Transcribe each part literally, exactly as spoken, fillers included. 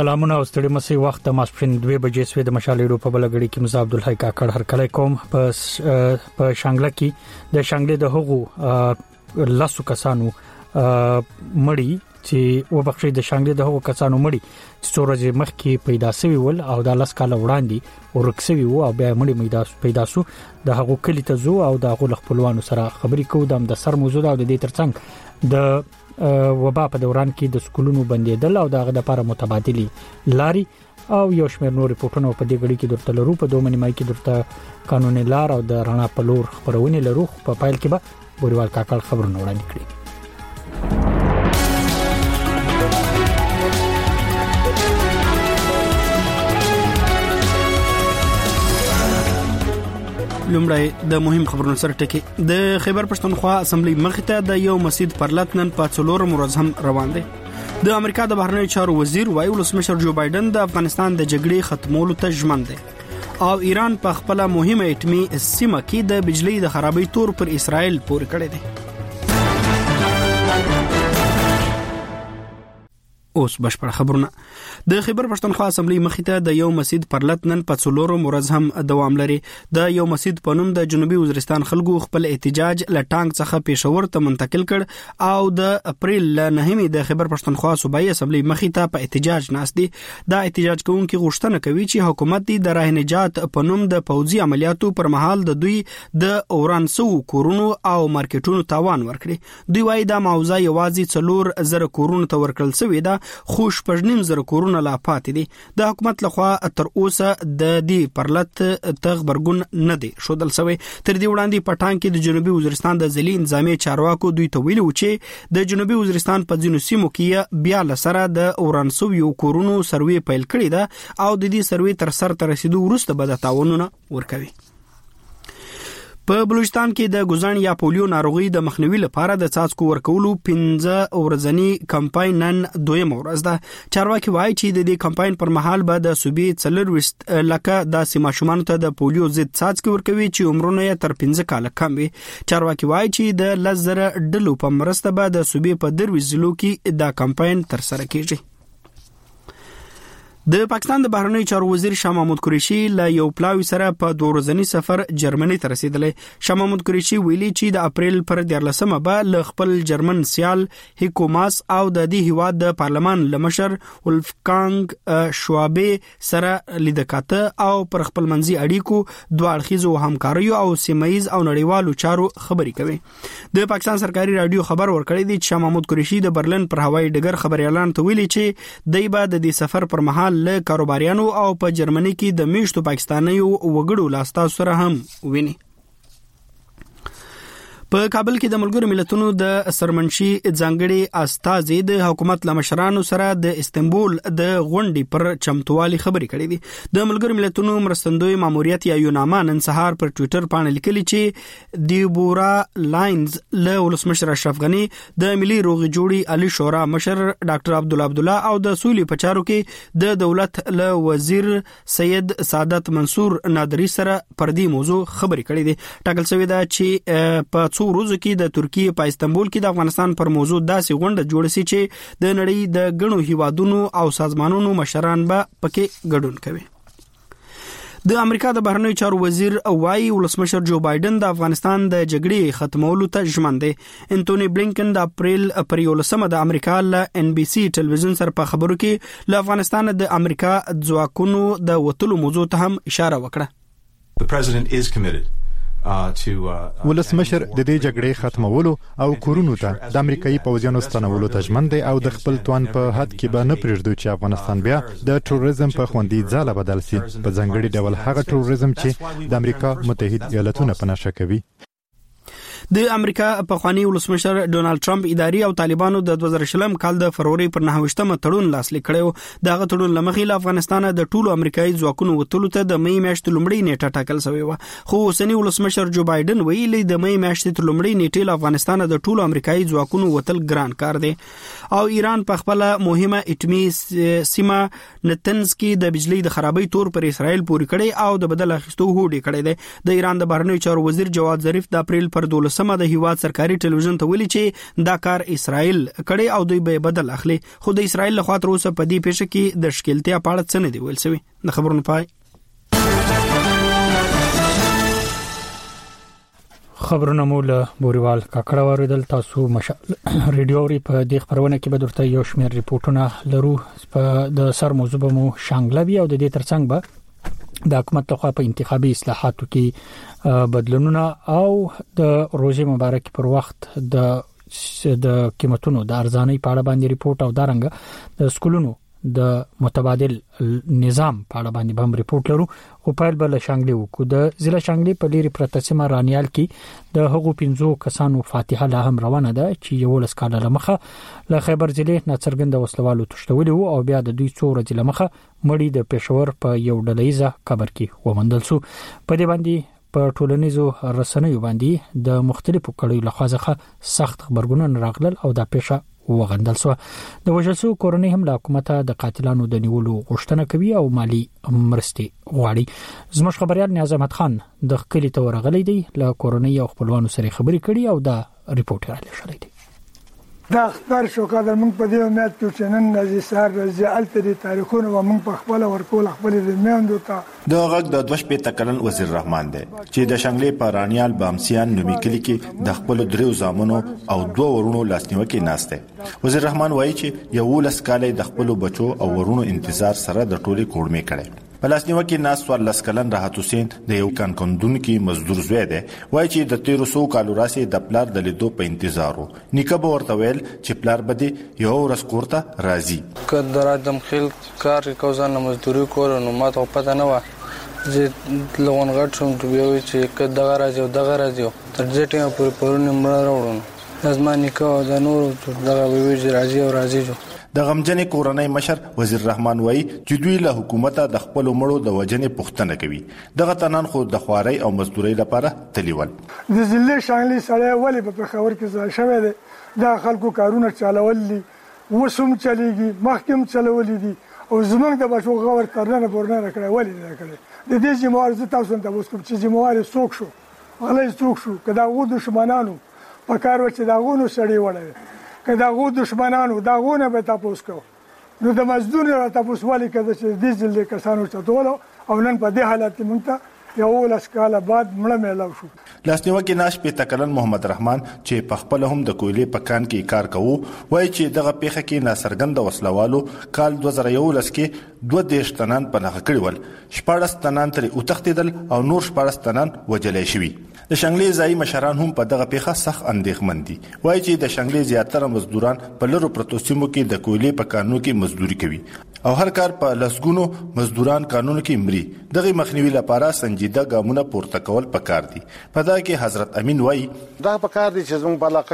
سلامونه او ستړي مسي وخت د ماسپښین دوه بجې سوي د مشالېډو په بلګړی کې مزه عبد الحی کاکړ هر کله کوم په په شانګله کې د شانګله د هغو لاسو کسانو مړی چې وبخښي د شانګله د هغو کسانو مړی چې څورځي مخ کې پیدا شوی ول او د لاس کاله وړاندې ورکسوي وو او بیا مړی میدا پیدا شو د هغو کلی ته زو او د هغو خپلوانو سره خبرې کوو د سر موضوع او د دې ترڅنګ د وبا په دوران کې د سکولونو بندیدل او دغه د لپاره متبادلی لاري او یو شمېر نور ریپورتونه په دې غړي کې درته لرو په دوه منیمای کې درته قانوني لار او د رڼا په لور خبرونه لرو په پایل کې به بوريوال کاکړ خبرونه وړاندې کړي. لومړی د مهم خبرونو سره ټکی د خیبر پښتونخوا اسمبلی مخې ته د یو مسجد پر لټنن په څلور ورځ هم روان دي. د امریکا د بهرنیو چارو وزیر وایي ولسمشر جو بایدن د افغانستان د جګړې ختمولو ته ژمن دی او ایران په خپل مهمه اټومي سیمه کې د بجلی د خرابۍ تور پر اسرائیل پورې کړی دی. اوس بشپړ خبرونه. د خیبر پښتونخوا اسمبلی مخې ته د یو مسجد پر لټنن په څلورو ورځ هم دوام لري. د یو مسجد په نوم د جنوبي وزیرستان خلکو خپل احتجاج له ټانګ څخه پېښور ته منتقل کړ او د اپریل ل نهمې د خیبر پښتونخوا صوبایي اسمبلی مخې ته په احتجاج ناست دي. دا احتجاج کوونکي غوښتنه کوي چې حکومت د راه نجات په نوم د پوځي عملیاتو پر مهال د دوی د اورانسو کورونو او مارکیټونو تاوان ورکړي. دوی وايي دا موضوع یوازې څلور زره کورونو ته ورکړل شوې ده خو شپږنیم زره کورونه لا پاتې دي. د حکومت لخوا تر اوسه د دې پرلط تغبرګون نه دی شودل شوی. تر دې وړاندې پټان کې د جنوبي وزیرستان د ځلي انځامي چارواکو دوی ته ویلي و چې د جنوبي وزیرستان په ځینو سیمو کې بیا لسره د اورانسو یو کورونو سروي پیل کړی ده او د دې سروي تر سر تر رسیدو وروسته به د تاوانونه ورکوي. په بلوچستان کې د ګوزن یا پولیو ناروغي د مخنیوي لپاره د څاڅکو ورکولو پنځه ورځنی کمپاین نن دویم ورځ ده. چارواکي وایي چې د دې کمپاین پر مهال به د صوبې څلرويشت لکه د سیماشومان ته د پولیو ضد څاڅکي ورکوي چې عمرونه یې تر پنځه کاله کم وي. چارواکي وایي چې د لزر ډلو په مرسته به د صوبې په دروي ضلعو کې دا کمپاین تر سره کیږي. د پاکستان د بهرنیو چارو وزیر شاه محمود قریشي له یو پلاوی سره په دوه ورځنی سفر جرمني ته رسیدلی. شاه محمود قریشي ویلي چې د اپریل پر دیارلسمه به له خپل جرمن سیال هیکو ماس او د دې هیواد د پارلمان لمشر ولفګانګ شوابه سره لیدکاته او پر خپل منځي اړیکو دوه اړخیزو همکاریو او سیمایز او نړیوالو چارو خبرې کوي. د پاکستان سرکاري رادیو خبر ورکړی دی چې شاه محمود قریشي د برلن پر هوایي ډګر خبريالان ته ویلي چې دای به د دې سفر پر مهال له کاروباریانو او په جرمني کې د میشتو پاکستانیو وګړو لاستا سره هم ویني. په کابل کې د ملګرو ملتونو د سرمنشي ځانګړي استازي د حکومت لمشرانو سره د استنبول د غونډې پر چمتووالي خبرې کړې دي. د ملګرو ملتونو مرستندوی ماموریت یا یوناما نن سهار پر ټوئیټر باندې لیکلي چې دیبورا لاینز له ولسمشر اشرف غنی د ملي روغې جوړې علي شورا مشر ډاکټر عبد الله عبد الله او د سولې په چارو کې د دولت له وزیر سید سعادت منصور نادری سره پر دې موضوع خبرې کړې دي. ټاکل شوی دا چې په څو ورځو کې د ترکیه په استنبول کې د افغانستان پر موضوع داسې غونډه جوړه شي چې د نړۍ د غنو هیوادونو او سازمانونو مشران به پکې ګډون کوي. د امریکا د بهرنیو چارو وزیر وایي ولسمشر جو بایدن د افغانستان د جګړې ختمولو ته ژمن دی. انټونی بلینکن د اپریل پر یولسمه د امریکا له ان بي سي ټلویزیون سره په خبرو کې له افغانستان د امریکا ځواکونو د وټلو موضوع ته هم اشاره وکړه. The president is committed ولسمشر د دې جګړې ختمولو او کورونو ته د امریکایي پوځیانو ستنولو ته ژمن دی او د خپل توان په حد کې به نه پرېږدو چې افغانستان بیا د تروریزم په خوندي ځاله بدل شي، په ځانګړي ډول هغه تروریزم چې د امریکا متحده ایالاتونه په نښه کوي. د امریکا پخوانی ولسمشر ډونالد ټرمپ اداري او طالبانو د دوه زره شلم کال د فروری پر نهویشتمه تړون لاسلیک کړو. دغه تړون لمخې له افغانستان د ټولو امریکایي ځواکونو وټلو ته د مې میاشتې لومړۍ نیټه ټاکل شوې و، خو اوسنی ولسمشر جو بایدن ویلي د مې میاشتې تر لومړۍ نیټې له افغانستان د ټولو امریکایي ځواکونو وټل ګران کار دی. او ایران په خپل مهمه اټومي سیمه نتنز کې د بجلی د خرابۍ تور پر اسرائیل پورې کړی او د بدل اخیستو هوډ کړی دی. د ایران د بهرنیو چارو وزیر جواد ظریف د اپریل پر دولسمه پنځمه د هیواد سرکاري ټلویزیون ته ویلي چې دا کار اسرائیل کړي او دوی به بدل اخلي، خو د اسرائیل لخوا تر اوسه په دې پیښه کې د شکلتیا په اړه څه نه دی ویل شوی. د خبرونو پای. خبرونه مول بوريوال کاکړه وریدل. تاسو مشال ریډیو ری په دې خبرونه کې به درته یو شمېر ریپورتونه لرو. په د سر موضوع به مو شانګلوي او د دې ترڅنګ به د حکومت لخوا په انتخابي اصلاحاتو کې بدلونونه او د روزي مبارک پر وخت د د قیمتونو د ارزانۍ په اړه باندې ریپورت او دارنګ د سکولونو د متبادل نظام په اړه باندې هم ریپورت لرو. خو په بل شانګلي وکړو د ضلع شانګلي په لري پرتسمه رانیال کې د هغو پنځو کسانو فاتحه لا هم روانه ده چې یو لس کاله لمخه له خیبر ضلع ناڅرګند وسلوالو تشتولي وو او بیا د دوی څو ورځې لمخه مړی د پېښور په یو ډلهیزه قبر کې ومندل شو. په دې باندې په ټولنیزو رسنیو باندې د مختلفو کړیو لخوا څخه سخت خبرګونونه راغلل او دا پېښه وغندل شو. د وژلسو کورنۍ هم له حکومت د قاتلانو د نیولو غوښتنه کوي او مالی مرستې غواړي. زموږ خبريال نیاز احمد خان د خپل تور غلې دی له کورنۍ او خپلوانو سره خبرې کړي او دا ریپورت را لېږلی دی. دا خبر شو کله موږ په دې امید کې چې نن د سار د التری تاریخونه و موږ په خپل ورکول خپل د میاندو ته د غږ د دوش په تکلن وزیر رحمان دی چې د شنګلې په رانیال بامسیان نومي کلی کې د خپل دریو زامنو او دوه ورونو لاسنیو کې ناشته. وزیر رحمان وایي چې یو لس کاله د خپل بچو او ورونو انتظار سره د ټولي کوړمې کړي. پلاسنیو کې ناس ور لس کلن راحت حسین د یو کان کندون کې مزدور زوی دی وایي چې د تیرو سو کالو راسي د پلار د لیدو په انتظار وو. نیکه به ورته ویل چې پلار بده یو ورځ کوړه راځي. کله درادم خل کار کوزان مزدوري کول نو ماته پته نه و چې لون غټ شوم ته وی چې کله دغه راځي دغه راځي تر دې ټیمه پورې پرونه مړ راوړم. لازم نیکه د نور دغه وی چې راځي او راځي. د غمجنې کورنۍ مشر وزیر رحمان وایي چې دوی له حکومت د خپل مړو د وجنې پوښتنه کوي. دغه تنان خو د خواري او مزدوري لپاره تلیول. د ضلع شانګلي سره ولې په خبر کې ځای شوی دی دا خلکو کارونه چالول دي وسوم چلیږي محکم چلول دي او زمونږ د بچو غور ترنه پورنه کړی ولې نه کړی. د دې جمهور ز تاسو ته اوس کوم چې جمهور څوک شو غلې څوک شو کدا و دشمنانو په کار و چې دا غونو سړی وړي که دا غو دشمنانو دا غونه به تاسو کو نو د مزدور را تاسو والی کده چې د ځل کسانو چتولو او نن په دې حالت کې مونږ یو لاس کاله بعد مړه مېلاو شو. لاسنیو کې ناش په تکلن محمد رحمان چې په خپل هم د کویلې پکان کې کار کوي وایي چې دغه پیخه کې ناسرګند وسلوالو کال دوه زره یولس کې دوه دیش تنان په لغه کړی ول شپاړس تنان تر او تختیدل او نور شپاړس تنان وجلې شوی. د شنګلې ځای مشران هم په دغه پیخه سخت اندېښمن دي وایي چې د شنګلې زیاتره مزدوران په لرو پروتو سیمو کې د کویلې په کانونو کې مزدوري کوي او هر کار په لسګونو مزدوران قانون کې مري. دغه مخنیوي لپاره سنجیده ګامونه پورته کول پکار دي. په دا کې حضرت امین وایي دا پکار دي چې زموږ په علاقه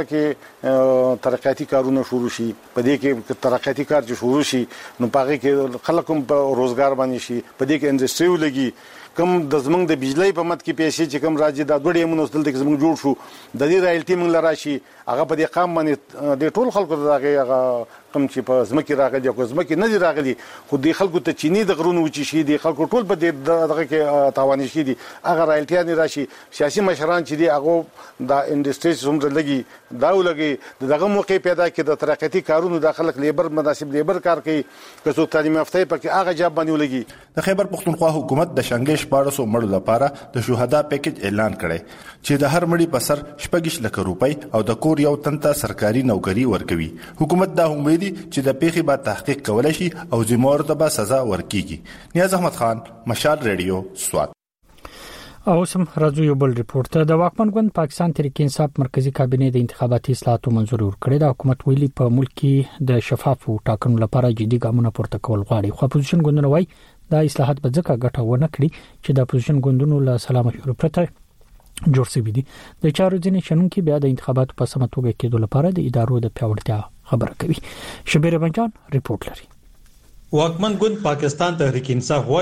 کې ترقیاتي کارونه شروع شي. په دې کې ترقیاتي کار چې شروع شي نو پاره کې خلکو په روزګار باندې شي. په دې کې انډستری ولګي کم د زمنګ د بجلی په مت کې پیسې چې کم راځي دا دوړې مونږ دلته کې زمنګ جوړ شو د دې رایلټي مونږ لراشي هغه په دې قام باندې د ټول خلکو دغه هغه کم چې په زمکه راغلي او زمکه نه دی راغلي خو د خلکو ته چینی د غرونو وچی شي د خلکو ټول په دغه کې تاوان شي دي هغه رایلټي نه راشي. سیاسي مشران چې دي هغه د انډستری څومره لګي دا ولګي دغه موقع پیدا کړي د ترقیاتي کارونو د خلک لیبر مناسب لیبر کار کوي که څو تعلیم یافته پکې هغه جواب باندې ولګي. د خیبر پښتونخوا حکومت د شنګلې شپاړسو مړو لپاره د شهدا پیکج اعلان کړي چې د هر مړي په سر شپږ لک روپۍ او د کور یو تنته سرکاري نوکری ورکوي. حکومت دا هم ویلي چې د پیښې به تحقیق کولای شي او ذمہور ته به سزا ورکیږي. نیاز احمد خان مشال ریډیو سوات. او سم راځو یو بل ریپورت. د واکمن ګوند پاکستان تحریک انصاف مرکزی کابینه د انتخاباتي اصلاحاتو منظور ورکړي. د حکومت ویلي په ملک کې د شفافو ټاکنو لپاره جدي ګامونه پورته کول غواړي. خو اپوزیشن ګوندونه وایي دا اصلاحات به ځکه ګټه ونه کړي چې د اپوزیشن ګوندونو له سلام مشورې پرته جوړ شوی دي. د چارو ځینې شنونکي بیا د انتخاباتو په سمه توګه کېدو لپاره د ادارو د پیاوړتیا خبره کوي. شبیر بنجان ریپورت لري. واکمن ګوند پاکستان تحریک انصاف وایي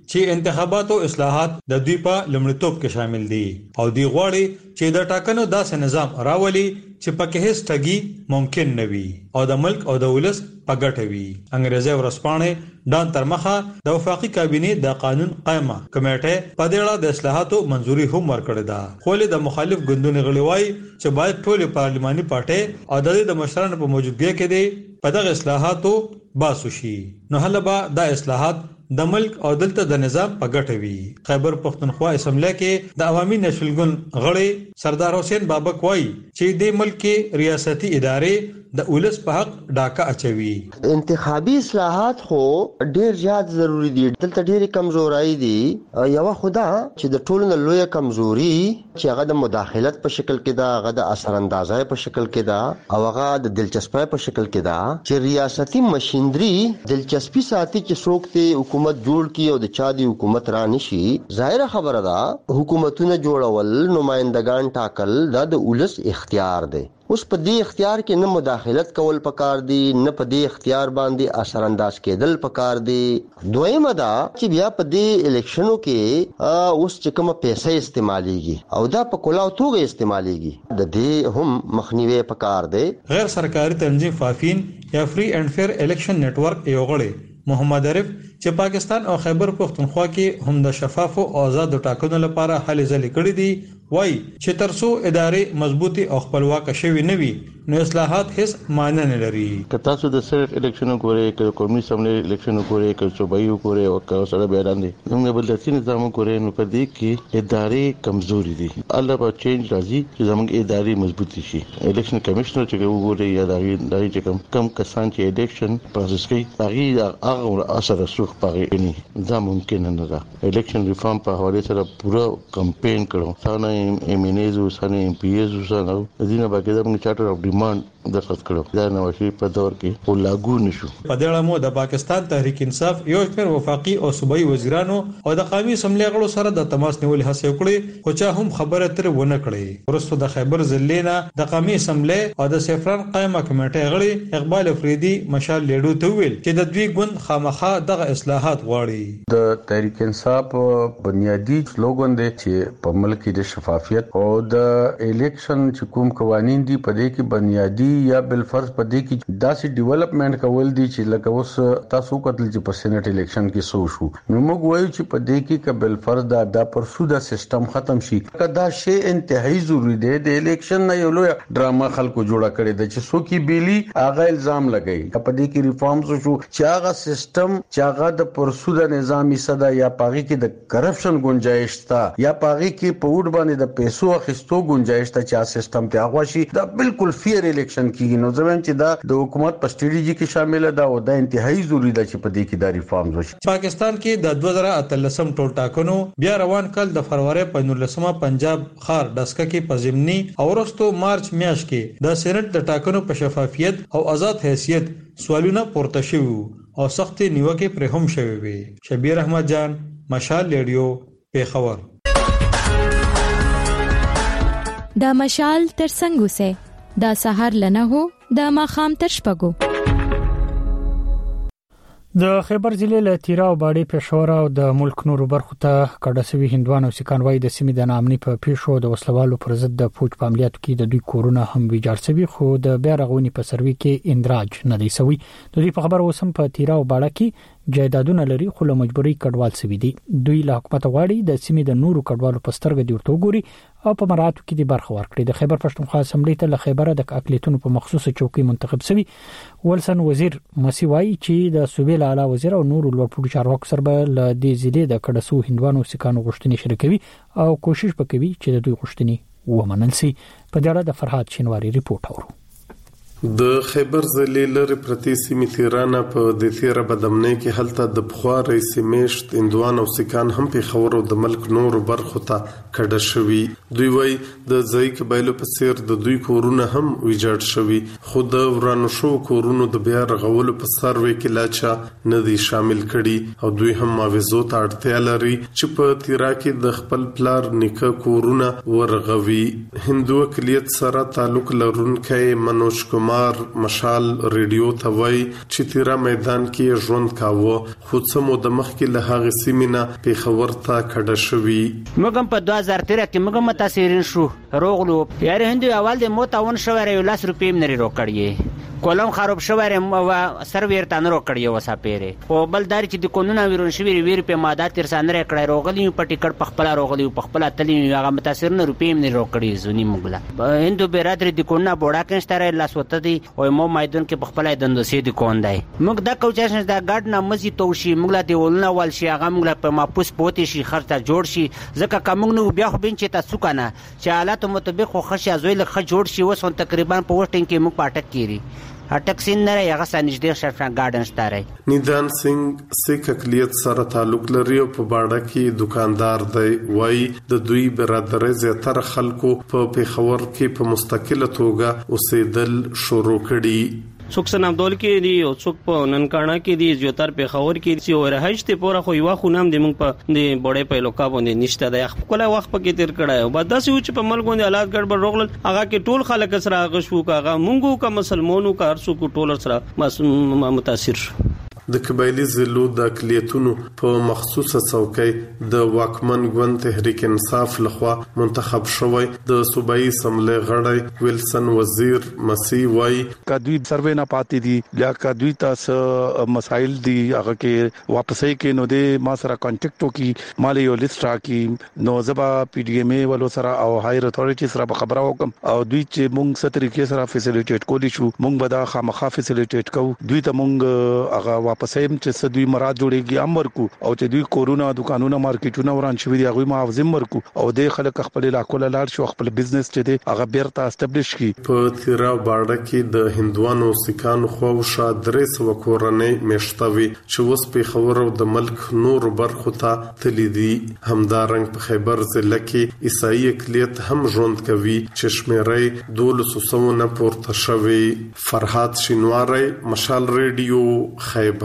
چې انتخاباتو اصلاحات د دوی په لومړیتوب کې شامل دي او دوی غواړي چې د ټاکنو داسې نظام راولي چې پکې هیڅ ټګي ممکن نه وي او د ملک او د ولس په ګټه وي. انګریزي ورسپانې ډان ترمخه د وفاقي کابینې د قانون قائمه کمیټه په دې اړه د اصلاحاتو منځوري هم ورکړه ده، خو له د مخالف ګوندونو غړي وایي چې باید ټول پارلماني پارټي او د د مشرانو په موجودګۍ کې دي په دغه اصلاحاتو باسو شي، نو هله به دا اصلاحات د ملک او دلته د نظام په ګټه وي. خیبر پختونخوا اسمبلی کې د عوامي نشل ګوند غړي سردار حسین بابک وایي چې د ملک کې ریاستي ادارې د ولس په حق ډاکه اچوي. انتخابي اصلاحات خو ډیر زیات ضروری دي، دلته ډیر کمزورای دي. یو خدا چې د ټولو نه لوی کمزوري چې هغه د مداخلت په شکل کې ده، هغه د اثر اندازۍ په شکل کې ده او هغه د دلچسپۍ په شکل کې ده چې ریاستي مشندري دلچسپي ساتي چې څوک ته حکومت جوړ کی او د چا دی حکومت را نشي. ظاهر خبره ده حکومتونه جوړول، نمائندگان ټاکل دا د ولس اختیار دی. اوس په دې اختیار کې نه مداخلت کول پکار دي، نه په دې اختیار باندې اثر انداز کېدل پکار دي. دویمه دا چې بیا په دې الیکشنو کې اوس چې کومه پیسې استعماليږي او دا په کلاو توګه استعماليږي، د دې هم مخنیوي پکار دی. غیر سرکاري تنظیم فافین یا فری اینڈ فیر الیکشن نیټ ورک یو غړی محمد عارف چې پاکستان او خیبر پختونخوا کې هم د شفاف او آزاد ټاکنو لپاره هلې ځلې کړې دي، وای چې ترڅو ادارې مضبوطي او خپلواک شوي نه وي نو اصلاحات هیڅ معنی نه لري. که تاسو د صرف الیکشنونو ګورئ، که قومي اسمبلی الیکشنونو ګورئ، که صوبایي ګورئ او که سره بیان دي موږ بل داسې نظام ګورئ نو په دې کې ادارې کمزوري دي. الله په چینج راځي چې زموږ ادارې مضبوطي شي. الیکشن کمیشنر چې وګورئ یا دغه دغه چې کم کم کسان چې الیکشن پروسس کوي هغه هغه اثر رسوخ پاره نه دا ممکن نه ده. الیکشن ریفارم په حواله سره پورا کمپاین کړو، ثانه ایمینیز او ثانه ام پی ایز او ثانه دینه باقاعده موږ چارټر اف ډیماند درخت کړو، دا نو شي په دور کې او لاګو نشو. په دې اړه مو د پاکستان تحریک انصاف یو شمېر وفاقي او صوبایي وزیرانو او د قومي اسمبلی غړو سره د تماس نیولې هڅه وکړې، خو چا هم خبره تر ونه کړې. ورسته د خیبر ضلع د قومي اسمبلی او د سیفران قائمه کمیټې غړي اقبال افریدي مشال لیډو ته ویل چې د دوی ګوند خامخا دغه اصلاحات غواړي. د تحریک انصاف بنیادی سلوګان دی چې په ملک کې د شفافیت او د الیکشن چې کوم قوانين دي په دې کې بنیادی یا بل فرض په دې کې داسې ډیولپمنٹ کول دي چې لکه اوس تاسو کتل چې په سېنات الیکشن کې سو شو، نو موږ وایو چې په دې کې قبل فرض دا د پرسودا سیستم ختم شي. کدا شی انتهایی ضروری دی. د الیکشن نه یو لوی ډراما خلکو جوړه کړی د چې سو کې بیلی هغه الزام لګی په دې کې ریفارمز شو چې هغه سیستم چې هغه د پرسودا نظامی صدا یا پاغي کې د کرپشن گنجائش تا یا پاغي کې په وډ باندې د پیسو اخیستو گنجائش تا چې سیستم ته هغه شي دا بالکل فیر الیکشن کیږي. نو ځوان چې دا د حکومت په سټریټجی کې شامل ده او دا انتهایی ضروری ده چې په دې کې دا ریفارمز وشي. پاکستان کې د دوه زره اتلسم ټول ټاکنو بیا روان کال د فروری په نولسمه پنجاب خار دسکه کې په ضمني او ورستو مارچ میاشت کې د سېنات د ټاکنو په شفافیت او آزاد حیثیت سوالونه پورته شوي او سخت نیوکه پر هم شوي وي. شبیر احمد جان، مشال ریډیو، پیښور. دا مشال تر څنګه سه دا سحر لنه هو د ماخام تر شپګو. د خیبر ضلع له تیرا او باډي پېښور او د ملک نورو برخو ته کډسوي هندوانو سکان وای د سیمې د نامني په پیښو د وسلوالو پر ضد د فوج په عملیاتو کې د دوی کورونه هم ویجاړ شوي، خو د بیا رغونې په سروي کې اندراج نه دی سوی. د دوی په خبر اوسم په تیرا او باډه کې جایدادونه لري خو له مجبوري کډوال سوي دي. دوی له حکومت غواړي د سیمې د نورو کډوالو په سترګه دی ورته وګوري او په مراتو کې د برخه ورکړي. د خیبر پښتونخوا اسمبلی ته له خیبره د اقلیتونو په مخصوصه چوکۍ منتخب شوی ولسن وزیر مسی وای چې د صوبې له اعلی وزیر او نورو لوړپوړو چارواکو سره به له دې ضلع د کډسو هندوانو سکانو غوښتنې شریکوي او کوشش وکوي چې د دوی غوښتنې ومنل شي. په دې اړه د فرحات شینواری ریپورت اورو. د خیبر ضلع لري پرتی سیمې تیرانه په د تیره بدمنۍ کې هلته د بخوا رئیس میشت اندوان او سکان هم په خبرو د ملک نور برخو ته کډه شوی. دوی وای د ځای قبایلو په سیر د دوی کورونه هم ویجاړ شوی، خو د ورانو شو کورونو د بیا رغولو په سروي کې لاچا نه دي شامل کړي او دوی هم معاوضو ته اړتیا لري چې په تیرا کې د خپل پلار نیکه کورونه ورغوي. هندو اقلیت سره تعلق لرونکي منوج کومار شمار مشال ریډیو ته وای چې تیرا میدان کې ژوند کاوه خو څمو د مخ کې له هغه سیمینه په خبر ته کډه شوی. موږ په دوه هزار تیرہ کې موږ متاثرین شو روغلو یاره هندو اول د موتاون شو ورې لاس روپیم نری روکړی کولم خراب شو ورې سرور تان روکړی وسا پیره او بلدار چې د قانون ویرون شوی ویر په ماده تر سانره کړی روغلی په ټیکټ پخپل روغلی پخپل تلی هغه متاثرین روپیم نری روکړی زونی موږ هندو برادر د قانون بوډا کنستره لاس وته دی او مو میدان کې پخپل دندسي د کوندای موږ د کوچاشن د ګډ نه مزي توشي موږ لا دی ولنه ول شي هغه موږ په ماپوس پوتې شي خرته جوړ شي ځکه کوم نو بیا خو بین چې تاسو کنه چې حالات مطابق خو خشه زوی له خ جوړ شي وسون تقریبا په وټینګ کې موږ پټک کیری اټک سین نه هغه سنجدې شرفان گارډن ستاره. نیدان سنگ سیک اقلیت سره تعلق لري او په باډه کې دکاندار دی وای د دوی برادرۍ زیاتره خلکو په پیښور کې په مستقله توګه اوسېدل شروع کړي. څوک سنام دول کې دي او څوک په ننکانا کې دي زیاتره په خبر کې دي او رهج ته پورا خو یو خو نام دي موږ په دې بډې په لوکا باندې نشته د خپل وخت په کې تیر کړه او بعد داسې و چې په ملک باندې حالات ګډوډ روغل هغه کې ټول خلک سره غشو کاغه مونږو کا مسلمانو کا ارسو کو ټول سره متاثر شو. د قبایلی ضلعو د اقلیتونو په مخصوصه څوکۍ د واکمن ګوند تحریک انصاف لخوا منتخب شوی د صوبایي اسمبلی غړی ویلسن وزیر مسیح وای کدوی سروې نه پاتې دي یا کدوی تاسو مسائل دي هغه کې واپسې کې نو د ما سره کانټیکټ وکي مال یو لیست راکي نو زبا پی ډی ایم ای ولو سره او هایر اتھارټی سره خبره وکم او دوی چې مونږ ست طریقې سره فیسیلیټیټ کولی شو مونږ به دا خامخا فیسیلیټیټ کوو دوی ته مونږ هغه پسیم چې دوی مراد جوړيږي امر کو او چې دوی کورونا دکانونه مارکیټونه وران شوی دی هغه معاوضه مرکو او د خلک خپل علاقو لاړ شو خپل بزنس چې دی هغه بیرته استابلیش کی. په تیرا باډه کې د هندوانو سکانو خو شا درې سو کورنۍ مشتوي چې وس په خبرو د ملک نور برخو ته تلیدي همدارنګ په خیبر ضلع کې عیسائی اقلیت هم ژوند کوي چې شمیرې دولس سو نه پورته شوی. فرحات شینواری مشال ریډیو خیبر.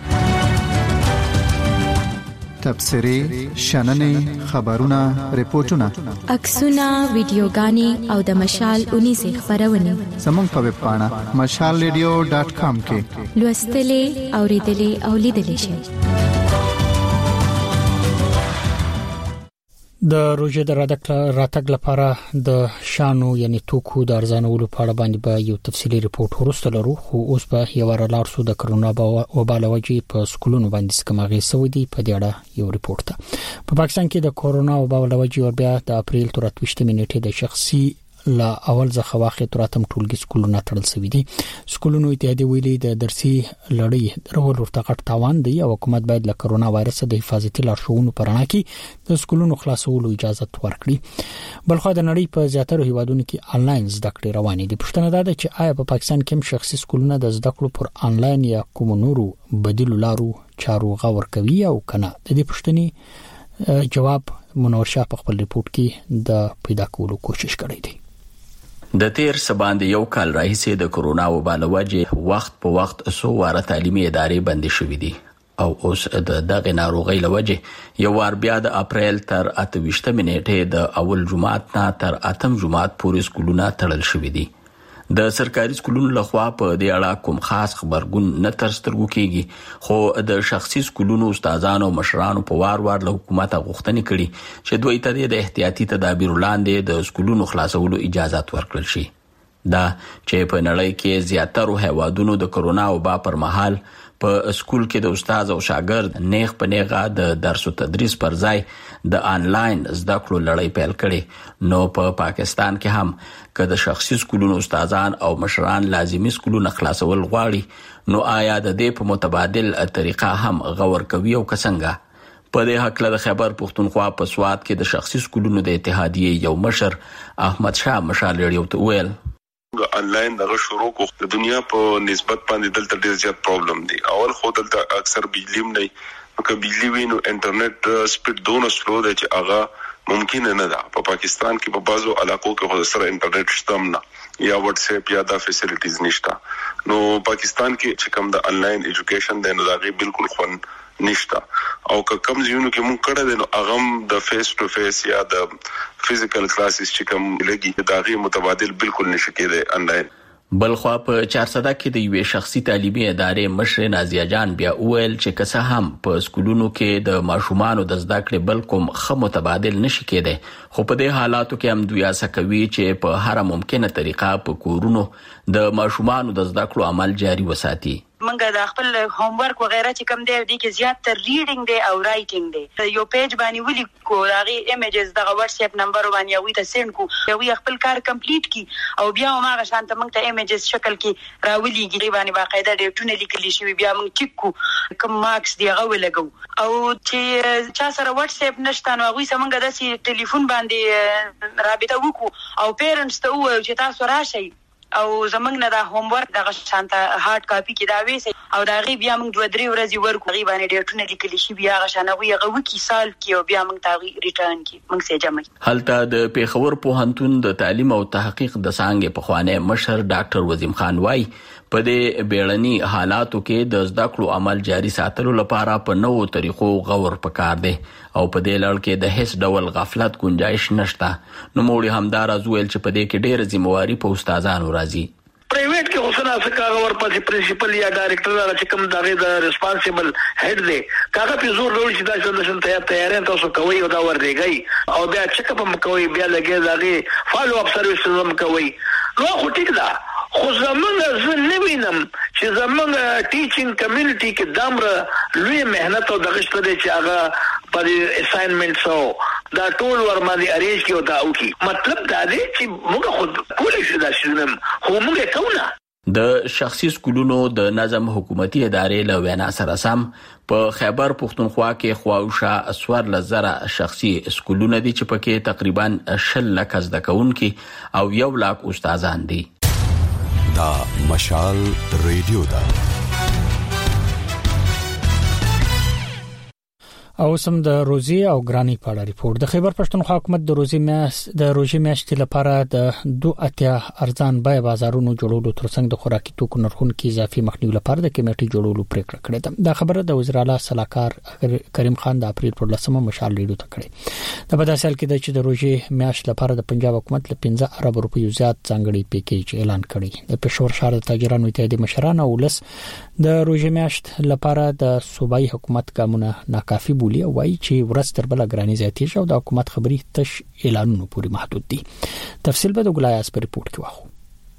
تبصرې شننې خبرونه ریپورتونه عکسونه ویډیوګانې او د مشال اونیزه خبرونه زموږ په ویب پاڼه مشال ریډیو ډاټ کام کې لوستلې اوریدلې او لیدلې شئ. د روزه د راتګ لپاره د شانو یعنی توکو د ارزانولو په اړه باندې به یو تفصیلی ریپورت ورسته لرو خو اوس به یو رالار سو د کرونا وبا لوجې په سکولونو باندې سکماغي سعودي په دې اړه یو ریپورت په پاکستان کې د کرونا وبا لوجې ور بیا د اپریل تر اتوشتمې نیټې د شخصي لا اول ځخه واخې تراتم ټولګي سکولونه تړل شوی دي. سکولونو اتحادیه ویلي د درسي لړۍ درول ورته غټ تاوان دی او حکومت باید له کرونا وایرس د حفاظتي لارښوونو پرانا کې د سکولونو خلاصولو اجازه ورکړي. بلخو د نړۍ په زیاتره هیوادونو کې انلاین زده کړې روانې دي. پښتنه ده چې آیا په پاکستان کې شخصي سکولونه د زده کړو پر انلاین یا کوم نورو بدیلو لارو چارو غوړ کوي او کنه د دې پښتني جواب منور شاه په خپل ریپورت کې د پیدا کولو کوشش کړی دی. د تیر سباند یو کال راهیسې د کرونا وبا لوجې وخت په وخت سو واره تعلیمي ادارې بندې شوې دي او اوس د دغه ناروغي لوجې یو وار بیا د اپریل تر اتوشتمې نیټې د اول جمعات نه تر اتم جمعات پورې سکولونه تړل شوې دي. د سرکاري سکولونو لخوا په دې اړه کوم خاص خبرګون نه تر سترګو کېږي خو د شخصي سکولونو استادانو او مشرانو په وار وار له حکومت غوښتنې کړي چې دوی ته د احتیاطي تدابیر لاندې د سکولونو خلاصولو اجازه ورکړل شي. دا چې په نړۍ کې زیاتره هیوادونو د کرونا وبا پر مهال په سکول کې د استاد او شاګرد نیغ په نیغه د درس او تدریس پر ځای د انلاین زده کړو لړۍ پیل کړي نو په پا پاکستان کې هم که د شخصي سکولونو استادان او مشران لازمي سکولونه خلاصول غواړي نو آیا د دې په متبادل طریقه هم غور کوي او څنګه؟ په دې حق له خبر پښتونخوا په سواد کې د شخصي سکولونو د اتحادیې یو مشر احمد شاه مشال ریډیو ته ویل انلاین دغه شروع کو د دنیا په نسبت باندې دلته ډیر زیات پرابلم دی. اول خو دلته اکثر بجلی نه نو که بجلی وینو انټرنیټ سپیډ دونه سلو دی چې هغه ممکن نه ده. په پاکستان کې په بازو علاقو کې خو سره انټرنیټ شته نه یا واتس اپ یا د فیسیلیټیز نشته. نو پاکستان کې چې کوم د انلاین ایجوکیشن دی نو دا بالکل خون نشته او که کم ځینو کې مونږ کړه دي نو هغه د فیس ټو فیس یا د فزیکل کلاسز چې کوم لګي دا غي متبادل بالکل نشي کېدای انلاین. بلخوا په چارسده کې د یوې شخصي تعلیمي ادارې مشر نازیه جان بیا وویل چې که څه هم په سکولونو کې د ماشومانو د زده کړې بل کوم ښه متبادل نشي کېدی، خو په دې حالاتو کې هم دوی هڅه کوي چې په هره ممکنه طریقه په کورونو د ماشومانو د زده کړو عمل جاري وساتي. منګه د خپل هوم ورک وغیرہ چې کوم دی د کې زیات تر ریډینګ دی او رائټینګ دی. یو پیج باندې ولي کو هغه ایمیجز د واتس اپ نمبر باندې یو ته سند کو یو خپل کار کمپلیټ کی او بیا هغه شانته موږ ته ایمیجز شکل کې راولېږي باندې باقاعده ډیټونه لیکل شي بیا موږ ټیک کو کوم مارکس دی هغه ولګو او چې چا سره واتس اپ نشته نو هغه څنګه داسې ټلیفون باندې رابطه وکړو او پیرنټس ته وایو چې تاسو راشئ او زمنګ نه دا هوم ورک دغه شانته هارد کاپی کې دا وېسي او دا غي بیا موږ دوه درې ورځې ورکو غي باندې ډیټونه لیکل شي بیا هغه شانوي هغه وکی سال کې او بیا موږ تا ریټرن کې موږ سي جمع. هلته د پیښور پوهنتون د تعلیم او تحقیق د څانګې په خوانه مشر ډاکټر وزیم خان وای په دې بیړني حالاتو کې د زده کړو عمل جاري ساتلو لپاره په نوو طریقو غور پکار دی او په دې لړ کې د هیڅ ډول غفلت گنجائش نشته. نو موږ همدار ازویل چې په دې کې ډېر ذمہواری په استادانو راځي. پرایویټ کې اوسنه څنګه ور پاتې پرنسپل یا ډایریکټر چې کوم دغه د ریسپانسیبل هډ دی کاغه په زور ډول چې دا سولوشن ته تیارې تاسو کوي او دا ورځيږي او بیا چک اپ کوي بیا لګي دغه فالو اپ سرویس هم کوي. نو خو ټیک ده خو زمونږ زه نه وینم چې زمونږ ټیچینګ کمیونټي کې دامره لوی مهنت او دغه شته چې هغه پر اساینمنټ سو دا ټول ور باندې اریج کیو دا او کی مطلب دا دی چې موږ خود کولای شو دا شنم خو موږ کوونه. د شخصي سکولونو د نظم حکومتي ادارې له وینا سره سم په خیبر پښتونخوا کې خواوشا اسوار لزره شخصي سکولونه دي چې پکې تقریبا شل لک زده کوونکي او یو لاک استادان دي. دا مشال ریډیو دا او سم د روزي او ګرانی په اړه ریپورت. د خیبر پښتونخوا حکومت د روزي میاش د روزي میاشتې لپاره د دوه اتیا ارزان بای بازارونو جوړولو ترڅنګ د خوراکي توکو نرخونو کې اضافي مخنیوي لپاره د کمیټې جوړولو پریکړه کړې ده. دا خبره د وزیر اعلی صلاحکار کریم خان د اپریل پر لسمه مشال ریډیو ته کړې. د بداسل کې د چې د روزي میاش لپاره د پنجاب حکومت له پنځه ارب روپیو زیات ځانګړي پیکیج اعلان کړی. د پېښور ښار د تاجرانو اتحادیې مشران او ولس د روزي میاشت لپاره د صوبایي حکومت ګامونه ناکافي بولي او وايي چې ورځ تر بل ګرانی زیاتېږي او د حکومت خبري تش اعلانونو پورې محدود دي. تفصیل به د ګلایاس په ریپورت کې واخلو.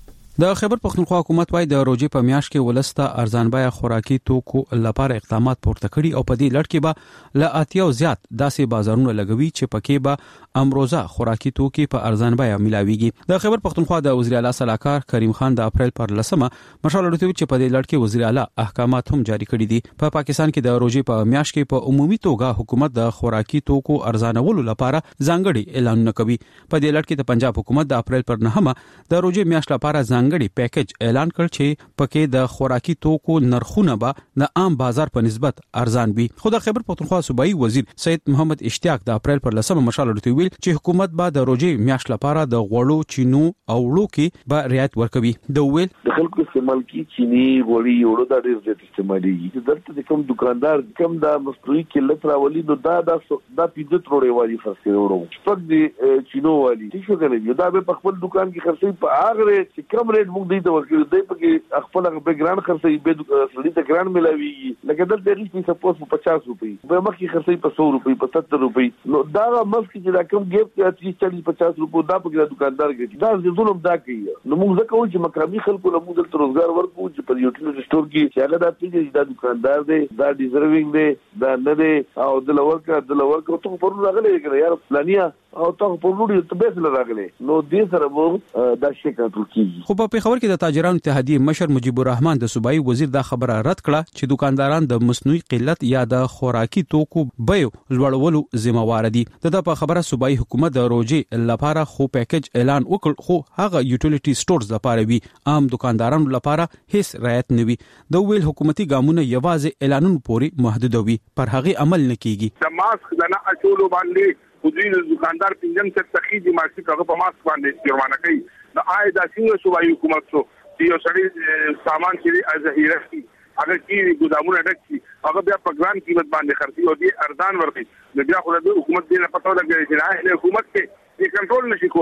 د خیبر پښتونخوا حکومت وايي د روزي په میاشت کې ولسته ارزان بیه خوراکي توکو لپاره اقدامات پورته کړي او په دې لړ کې به ل اتیاو زیات داسې بازارونه لګوي چې پکې به امروزه خوراکي توکي په ارزان بیه ملاويږي. د خیبر پښتونخوا د وزیر اعلی صلاحکار کریم خان د اپریل پر لسمه مشال ورته چې په دې لړ کې وزیر اعلی احکامات هم جاری کړي دي. په پا پاکستان کې د روزي په میاشت کې په عمومي توګه حکومت د خوراکي توکو ارزانولو لپاره ځانګړي اعلانونه کوي. په دې لړ کې د پنجاب حکومت د اپریل پر نهمه د روزي میاشت لپاره ځانګړي پیکیج اعلان کړ چې پکې د خوراکي توکو نرخونه به د عام بازار په نسبت ارزان وي. خو د خیبر پښتونخوا صوبایي وزیر سید محمد اشتیاق د اپریل پر لسمه مشال ورته ویل چې حکومت به د روزي میاشت لپاره د غوړو چینو او وړو کې به رعایت ورکوي. د ویل د خلکو استعمال کی چینی غوړي وړو د ډېر زیات استعمالي دلته کوم دکاندار کوم د مصنوعي قلت راولي نو دا د د پیډت وړي والی فرصت وړو شپږ د چینو والی چې څه کوي دا به په خپل دکان کې خرڅي په هغه چې کم ریټ موږ دی ته ورکړي دی په خپل بیک ګراوند خرڅي به سړي ته ګراوند ملاوي لکه دلته ریټ په سپوز په پچاس روپۍ به مخکې خرڅي په سو روپۍ په ستر روپۍ نو دا مخکې چې دا کم ګیپ کې تیس چالیس پچاس روپۍ دا په دکاندار کې دا ظلم دا کوي. نو موږ ځکه وایو چې مقامي خلکو له موږ ته روزګار ورکو چې په یوټیلیټي سٹور کې چې هغه دا پیږي دا دکاندار دی دا ډیزرvinګ دی دا نه دی او د لورکا د لورکا ته په راغلي کې یار پلانیا او ته په وړو ته به سره راغلي نو دې سره مو دا شي کنټرول کیږي. خو په پیښور کې د تاجرانو اتحادیې مشر مجيب الرحمن د صوبایي وزیر دا خبره رد کړه چې دکانداران د مصنوعي قلت یا د خوراکي توکو بیو لوړولو ذمہوار دي. د په خبره صوبایي حکومت د روزي لپاره خو پیکیج اعلان وکړ خو هغه یوټیلیټي سٹورز لپاره وی عام دکاندارانو لپاره هیڅ رعایت نه وي. د ویل حکومتي ګامونه یوازې اعلانونو پورې محدود وي پر هغه عمل نه کیږي. د ماسک نه اچولو باندې خودی دکاندار پنځم څخه تخیدي ماسک هغه په ماسک باندې جرمانه کوي. د آی د څنګه صوبایي حکومت سو یو سړی سامان چې ظاهره کی هغه کی ګودامونه ډکي هغه بیا په ګران قیمت باندې خرڅي او دې ارزان ورکړي. د بیا خو د حکومت دې نه پتو لګي چې نه حکومت کې کنټرول نشي کولای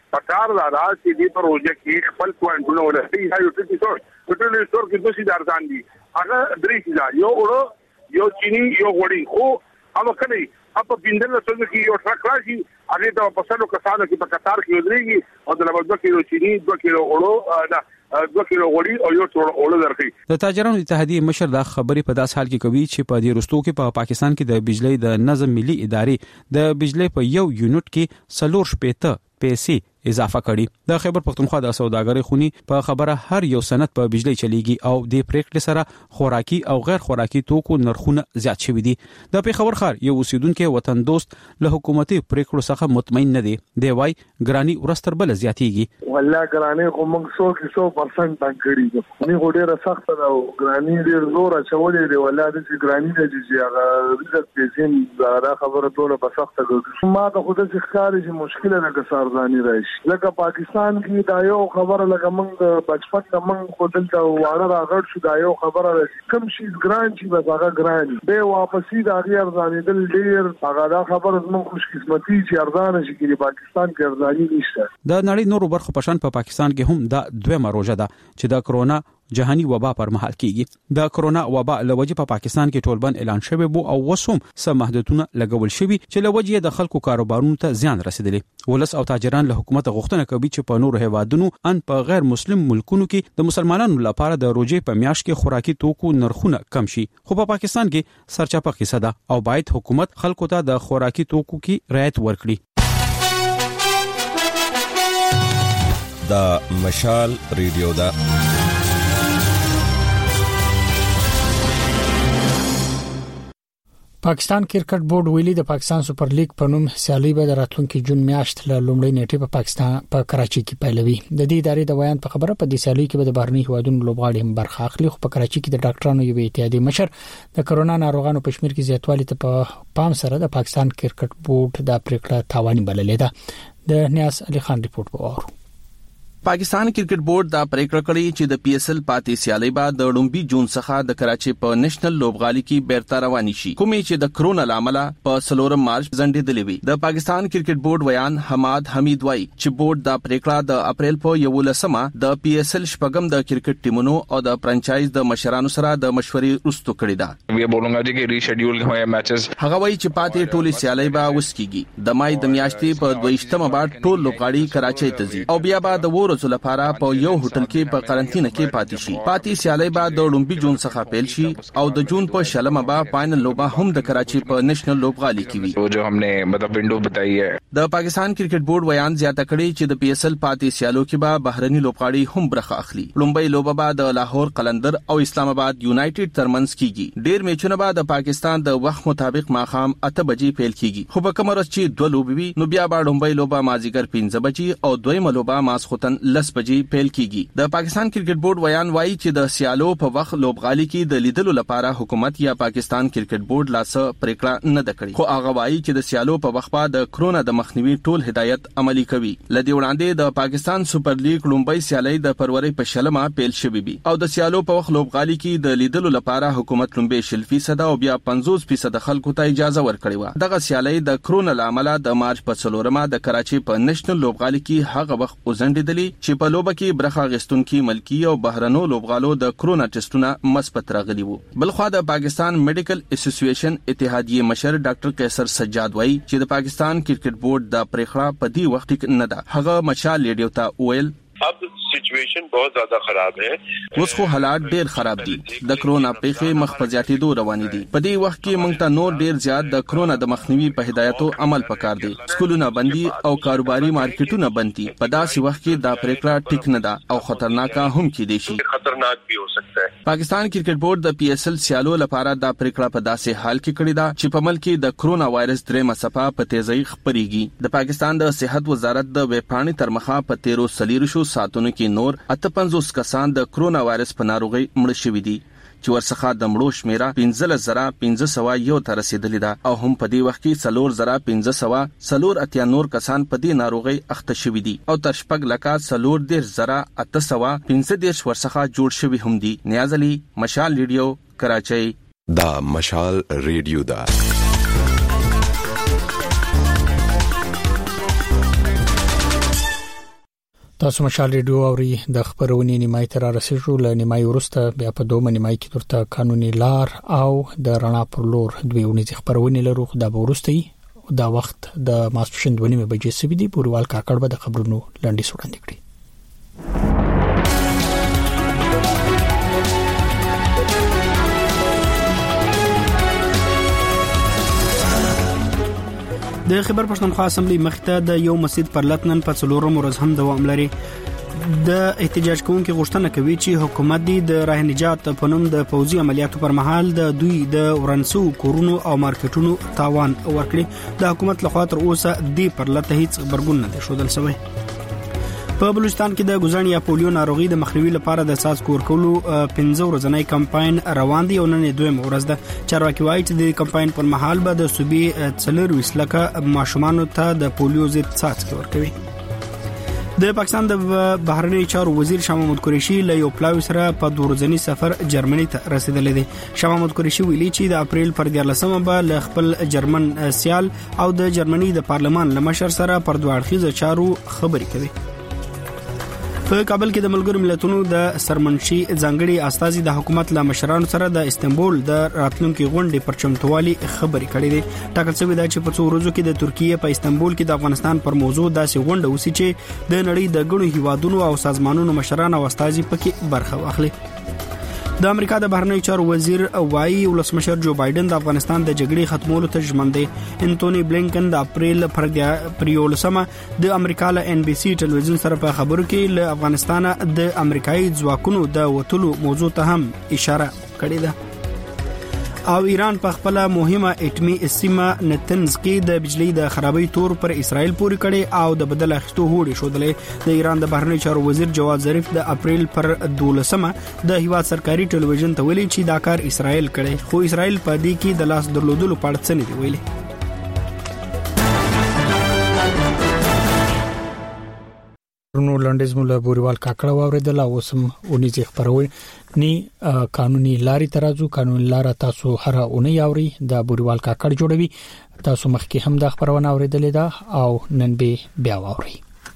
پکار دا دا چې دې پروژه کې خپل پوینټونه ولري یا یو ټکی څور ټول ستور کې دوه سي ارزان دي هغه درې چې یو اورو یو چینی یو غوړي خو هغه کله اپ بندل څنګه کې یو ټرک راشي هغه د پسلو کسانو کې په قطار کې ودرېږي او د لږ دوه کیلو چینی دوه کیلو اورو دا دوه کیلو غوړي او یو ټول اورو درکې د تاجرانو اتحادیه مشر دا خبرې په داس حال کې کوي چې په دې رستو کې په پاکستان کې د بجلی د نظم ملي ادارې د بجلی په یو یونټ کې سلور شپېته پیسې اضافه کړي د خیبر پختونخوا د سوداګرۍ خونی په خبره هر یو سند په بجلی چلیږي او د پریکړې سره خوراکي او غیر خوراکي توکو نرخونه زیات شوي دي د پیښور ښار یو اوسیدونکو وطن دوست له حکومتي پریکړو څخه مطمئن نه دي دی وايي ګرانی ورستر بل زیاتېږي والله ګرانی خو موږ سو کې سو پرسنټ باندې کړی دي نو ډیره سخت ده ګرانی ډیر زور اچولې دی والله د ګرانی د چې هغه د پیسې دا خبره ټوله په سخت ده ما د خوده ښکاري چې مشکله ده که سارځاني راشي لکه پاکستان کې دا یو خبره لکه موږ بچپن د موږ خودل ته واړه راغړ شو دا یو خبره کم شي ګران شي بس هغه ګران به واپسی دا غیر ځانیدل ډیر هغه دا خبره زموږ خوش قسمتي چې ارزان شي کې پاکستان کې ارزاني نشته د نړۍ نورو برخو په شان په پاکستان کې هم دا دویمه روزه ده چې د کرونا جهاني وبا پر مهال کېږي د کرونا وبا لوجه په پاکستان کې ټولبند اعلان شوی بو او وسوم سم محدودونه لګول شوی چې لوجه د خلکو کاروبارونو ته زیان رسیدلی ولس او تاجران له حکومت غوښتنه کوي چې په نورو هیوادونو ان په غیر مسلم ملکونو کې د مسلمانانو لپاره د روزي په میاشت کې خوراکي توکو نرخونه کم شي خو په پاکستان کې سرچپه قصه ده او باید حکومت خلکو ته د خوراکي توکو کې رعایت ورکړي د مشال ریډیو دا پاکستان کرکټ بورډ ویلي د پاکستان سپر لیګ په نوم سیالي به د راتلونکي جون میاشت له لومړۍ نیټې په پاکستان په کراچي کې پیلوي د دې ادارې د بیان په خبره په دې سیالي کې به د بهرني هیوادونو لوبغاړي هم برخه اخلي خو په کراچي کې د ډاکټرانو یو اتحادیه مشر د کرونا ناروغانو په شمیر کې زیاتوالی ته په پام سره د پاکستان کرکټ بورډ د پریکړه تاواني بللې ده د نیاز علي خان ریپورت وورو پاکستان کرکټ بورډ دا پریکړه کړې چې د پی اس ال پاتې سیالي بعد د لومبي جون څخه د کراچي په نېشنل لوبغالي کې بیرته رواني شي کومې چې د کرونا لامل په سلورم مارچ ځنډېدلې وي د پاکستان کرکټ بورډ ویان حماد حمید وای چې بورډ دا پریکړه د اپریل په یولسمه د پی اس ال شپږم د کرکټ ټیمونو او د فرانچایز د مشرانو سره د مشورې وروسته کړې ده وی بولونګا چې ری شیډول هویا میچز هغه وای چې پاتې ټولي سیالي به وسکیږي د مای د میاشتې په دویشتمه بعد ټول لوبغاړي کراچي ته ځي او بیا به د ورځو لپاره په یو هوټل کې په قرنټینه کې پاتې شي پاتې سیالي بعد د لومبي جون څخه پیل شي او د جون په شلمه با فائنل لوبه هم د کراچي په نېشنل لوبغالي کې وي وہ جو ہم نے مطلب ونډو بتائی ہے د پاکستان کرکټ بورډ بیان زیاته کړی چې د پی اس ال پاتې سیالو کې به بهرني لوبغاړي هم برخه اخلي لومبي لوبه به د لاهور قلندر او اسلام آباد یونایټډ ترمنځ کیږي ډیر میچونه به د پاکستان د وخت مطابق ماخام اته بجې پیل کیږي خو په کوم ورځ چې دوه لوبې وي نو بیا به لومبي لوبه مازیګر پنځه بجې او دویمه لوبه ماسختن لس بجې پیل کیږي د پاکستان کرکټ بورډ ویان وایي چې د سیالو په وخت لوبغالي کې د لیدلو لپاره حکومت یا پاکستان کرکټ بورډ لاسه پریکړه نه کړې خو هغه وایي چې د سیالو په وخت د کرونا د مخنیوي ټول هدایت عملی کوي لدی وړاندې د پاکستان سپر لیګ لومبي سیالي د فروری په شلمه پیل شوې وي او د سیالو په وخت لوبغالي کې د لیدلو لپاره حکومت لومبي شل فیصد او بیا پنځوس فیصد خلکو ته اجازه ورکړې و دغه سیالي د کرونا لامل د مارچ په څلورمه د کراچي په نېشنل لوبغالي کې هغه وخت وزندېدلې چې په لوبه کې برخه غستونکو ملکی او بهرنو لوبغالو د کرونا ټیسټونه مثبت راغلي وو بلخو د پاکستان میډیکل اسوسییشن اتحادیه مشر ډاکټر قیصر سجاد وایي چې د پاکستان کرکټ بورډ د پریکړه په دی وخت کې نه ده هغه مشال ریډیو ته ویل अब सिचुएशन बहुत ज्यादा खराब है اوس خو حالات ډیر خراب دي د کرونا پیښې مخ په زیاتېدو روان دي په دې وخت کې موږ ته نور ډیر زیات د کرونا د مخنیوي په هدایتو عمل پکار دي سکولونه بندي او کاروباري مارکیټونه بندي په داسې وخت کې دا پریکړه ټیک نه ده او خطرناک هم کېدی شي خطرناک بھی ہو سکتا ہے پاکستان کرکټ بورډ د پی اس ال سیالو لپاره دا پریکړه په داسې حال کې کړې ده چې په ملک کې د کرونا وایرس درې مصفه په تیزی خپريږي د پاکستان د صحت وزارت د ویبپاڼې تر مخه په تیرو سلیرو شو ساتونو کې نور اته پنځوس کسان د کرونا وایرس په ناروغي مړ شوي دي چې ورڅخه د مړو شمیره پنځه زره پنځه سوه یو ته رسیدلې ده او هم په دې وخت کې څلور زره پنځه سوه څلور اتیا نور کسان په دې ناروغي اخته شوي دي او تر شپږ لکه څلور دېرش زره اته سوه پنځه دېرش ورڅخه جوړ شوي هم دي نیاز علي مشال ریډیو کراچۍ دا مشال ریډیو دا تاسو مشال ریډیو اوري د خبرونې نیمای تر رسیدو ل نیمای ورسته بیا په دوه نیمای کې ترته قانوني لار او د رڼا پر لور دوی ونې خبرونه لرو د ورستي دا وخت د ماسپښین دوه نیمه بجې سوي دي پوروال کاکړ به د خبرونو لاندې وړاندې کړي. د خبر پښتونخوا اسمبلی مخته د یو مسجد پر لټنن په څلورم ورځ هم دوام لري. د احتجاج کوونکو غوښتنه کوي چې حکومت د راه نجات په نوم د پوځي عملیاتو پر مهال د دوی د ورنسو کورونو او مارکیټونو تاوان ورکړي. د حکومت لخوا تر اوسه د پر لټه هیڅ خبرګون نه شودل شوی. په بلوچستان کې د ګوزن یا پولیو ناروغي د مخنیوي لپاره د اساس کور کولو پنځه ورځنی کمپاین روان دی او نن دویم ورځ ده. چارواکي وایي چې د کمپاین پر مهال به د صوبې څلور وسلکه ماشومان ته د پولیو ضد څاڅکي ورکوي. د پاکستان د بهرنی چارو وزیر شاه محمود قریشي له یو پلاوی سره په دوه ورځنی سفر جرمني ته رسیدلی دی. شاه محمود قریشي ویلي چې د اپریل پر دیارلسمه به له خپل جرمن سیال او د جرمني د پارلمان لمشر سره پر دوه اړخیزه چارو خبرې کوي. په کابل کې د ملګرو ملتونو د سرمنشي ځانګړي استازي د حکومت له مشرانو سره د استنبول د راتلونکو غونډې پر چمتووالي خبرې کړې دي. ټاکل شوی دی چې په څو ورځو کې د ترکیه په استنبول کې د افغانستان پر موضوع داسې غونډه وسی چې د نړۍ د ګڼو هیوادونو او سازمانونو مشران او استازي پکې برخه واخلي. د امریکا د بهرنی چارو وزیر وايي ولسمشر جو بایدن د افغانستان د جګړې ختمولو ته ژمن دی. انټونی بلینکن د اپریل پر یولسمه د امریکا له ان بي سي ټلویزیون سره په خبرو کې له افغانستان د امریکایي ځواکونو د وټلو موضوع ته هم اشاره کړې ده. او ایران په خپل مهمه اټمی سیمه نتنز کې د بجلی د خرابۍ تور پر اسرائیل پورې کړي او د بدل اخیستو هوډ شودلې. د ایران د بهرنی چارو وزیر جواد ظریف د اپریل پر دولسمه د هیواد سرکاري ټلویزیون ته ویلي چې دا کار اسرائیل کړي، خو اسرائیل په دې کې د لاس درلودلو په اړه څه نه دی ویلي. نو لنډیز مولا بوریوال کاکړه واوریدل او سم اونې ځخ پروي ني قانوني لاري ترازو قانوني لار تاسو هر اونې اوري د بوریوال کاکړ جوړوي. تاسو مخکې هم د خبرونه اوریدلې ده او نن به بیا واوري.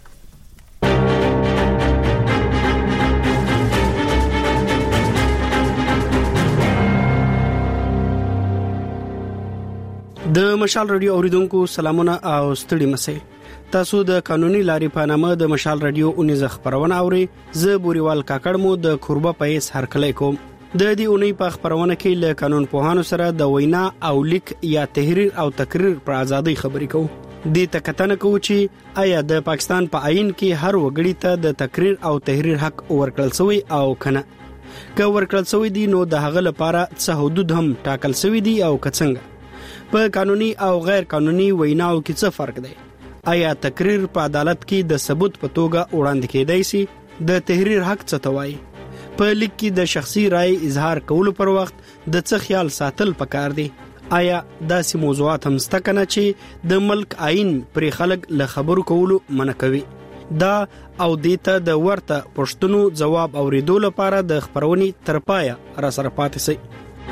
د مشال رادیو اوریدونکو سلامونه او ستړي مسئ. تاسو د قانوني لارې په نامه د مشال رادیو اونیزه خبرونه اوري. زه بوریوال کاکړ مو د کوربه پیس هرکلی کوم. د دې اونۍ په خبرونه کې له قانون پوهانو سره د وینا او لیک یا تحریر او تقریر پر ازادي خبرې کوو. د تکتنه کوو چې آیا د پاکستان په آئین کې هر وګړي ته د تقریر او تحریر حق ورکړل شوی او کنه. که ورکړل شوی دی نو د هغه لپاره څه حدود هم ټاکل شوی دي او کڅنګ. په قانوني او غیر قانوني ویناو کې څه فرق دی؟ آیا تقریر په عدالت کې د ثبوت په توګه وړاندې کېدای شي؟ د تحریر حق څه ته وایي؟ په لیک کې د شخصي رائے اظهار کولو پر وخت د څه خیال ساتل پکار دی؟ آیا داسې موضوعات هم شته کنه چې د ملک آئین پر خلک له خبرو کولو منع کوي؟ دا او دیته د ورته پښتنو جواب اوریدو لپاره د خبرونې تر پایا را سره پاتې شئ.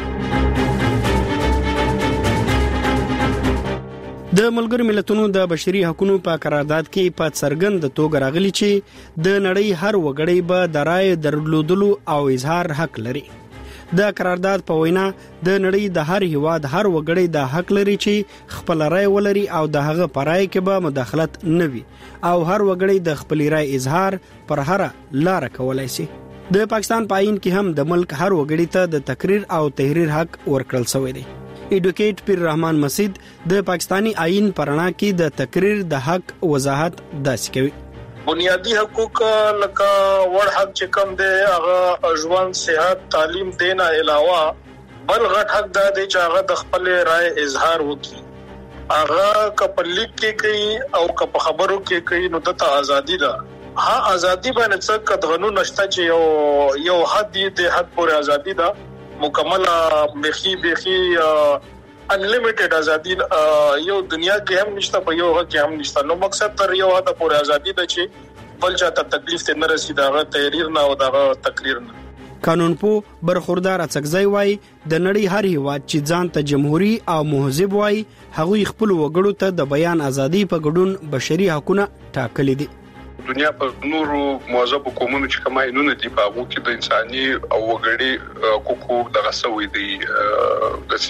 د ملګرو ملتونو د بشري حقوقو په قرارداد کې په څرګند توګه راغلي چې د نړۍ هر وګړی به د رائے درلودلو او اظهار حق لري. د قرارداد په وینا د نړۍ د هر هیواد هر وګړی د حق لري چې خپل رائے ولري او د هغه پر رائے کې به مداخلت نه وي او هر وګړی د خپل رائے اظهار پر هر لار کولای شي. د پاکستان په آئین کې هم د ملک هر وګړي ته د تقریر او تحریر حق ورکړل شوی دی. ایډوکیټ پیر رحمان مسجد د پاکستانی آئین پرانا کې د تقریر د حق وضاحت داسې کوي. بنیادی حقوق لکه وړ حق چې کوم دی هغه ژوند، صحت، تعلیم دینا علاوه بل غټ حق دا دی چې هغه د خپل رائے اظهار وکړي. هغه کپلیک کې کوي او کپ خبرو کې کوي نو دته ازادي ده. ها ازادي باندې څه قدغنو نشته چې یو یو حد دی د حد پورې ازادي ده مکمل بخي بخي انلیمیټډ ازادي یو دنیا کې هم نشته په یو کې هم نشته. نو مقصد تر یو حد پورې ازادي ده چې بل چاته تکلیف ته نه رسي داغه تحریر نه او داغه تقریر نه. قانون پو برخوردار اڅکزای وای د نړۍ هر هیواد چې ځان ته جمهوریت او مهذب وای هغه خپل وګړو ته د بیان ازادي په ګډون بشري حقوقونه ټاکلي دي. دنیا په نورو مذهب قومونو چې کومه نه دي په هغه کې د انساني او وګړي حقوقو دغه سوي دي د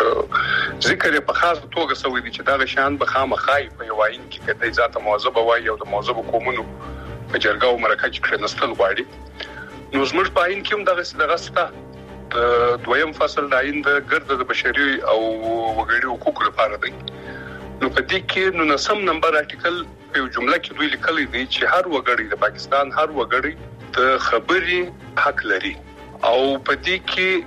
ذکر په خاص توګه سوي دي چې دا شان به خامخای په یو عین کې کته ذات مذهب وایي او د مذهب قومونو په جرګه او مرکه کې کړنستل غواړي. نو زموږ په عین کې هم دغه دغه ستا دویم فصل د عین د ګرد د بشري او وګړي حقوقو لپاره دی. نو په دې کې نو نسم نمبر آرټیکل په جمله کې دوی لیکلي دي چې هر وګړی د پاکستان هر وګړی د خبري حق لري او په دې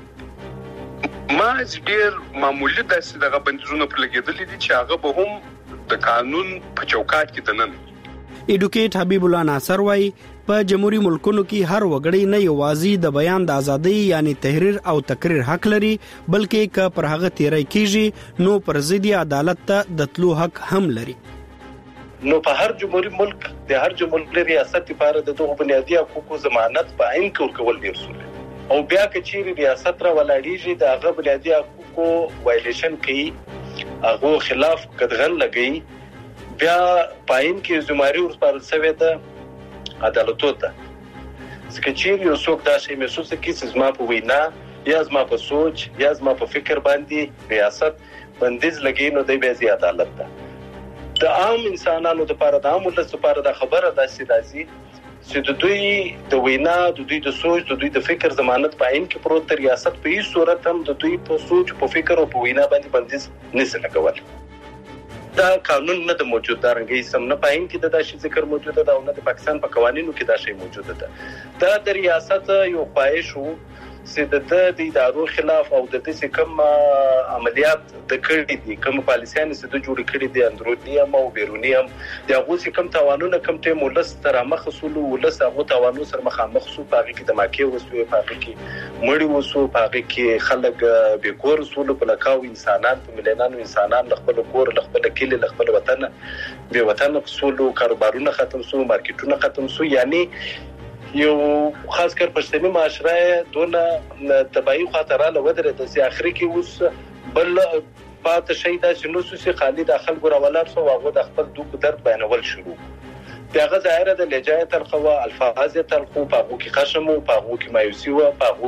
کې ما ډیر معمولی داسې دغه بندیزونه پر لګیدلې دي چې هغه به هم د قانون په چوکاټ کې دننه. ایډوکیټ حبیب الله ناصر وايي په جمهوریت ملکونو کې هر وګړی نه یوازې د بیان د ازادۍ یعنی تحریر او تقریر حق لري بلکې که پر هغه تیری کیږي نو پر ضد عدالت ته د تلو حق هم لري. نو په هر جمهوریت ملک د هر جمهوریت ریاست لپاره د دغه بنیادی حقوقو ضمانت په عین کې ورکول دي اصول او بیا کچېری ریاست را ولاړیږي د هغه بنیادی حقوقو وایلیشن کوي هغه خلاف قدغن لګي بیا پاین کې زماري ورسپارل شوی ده عدالتو ته. ځکه چې یو څوک دا شی محسوس کوي چې زما په وینا یا زما په سوچ یا زما په فکر باندې ریاست بندیز لګي نو دی به زی عدالت ده. د عام انسانانو لپاره د عام ولس لپاره د خبره داسې داسي چې د دوی د وینا د دوی د سوچ د دوی د فکر ضمانت په عین کې پروت ریاست په هیڅ صورت هم د دوی په سوچ په فکر او په وینا باندې بندیز نشي لګول. دا قانون نه د موجود دارنګي سم نه پاین کې د داسې ذکر موجوده ده او نه د پاکستان په قوانینو کې دا شی موجوده ده. دا د ریاست یو خواهش وو چې د د ادارو خلاف او د دې کوم عملیات د کړې دي کوم پالیسیان چې د جوړ کړې دي اندرونی هم او بیرونی هم د هغه چې کوم توانونه کوم ټیم ولس تر مخ اصول ولس هغه توانو سره مخامخ سو پاږي کې د ماکي وسوي پاږي کې مړی وسو پاږي کې خلک به کور اصول په لکاو انسانان په مليانانو انسانان خپل کور خپل کلی خپل وطن به وطن اصول کاروبارونه ختم سو مارکیټونه ختم سو یعنی یو خاص کر پښتني معاشره دونه تبعی خاطراله ودره د سي اخري کې اوس بل پات شي دا شنو سي خالي داخل ګور ولر سو واغو د خپل دوک درد بیانول شروع دغه ظاهره د لجای تلخوا الفاظ تلخو پاغو کې خشم او پاغو کې مایوسی او پاغو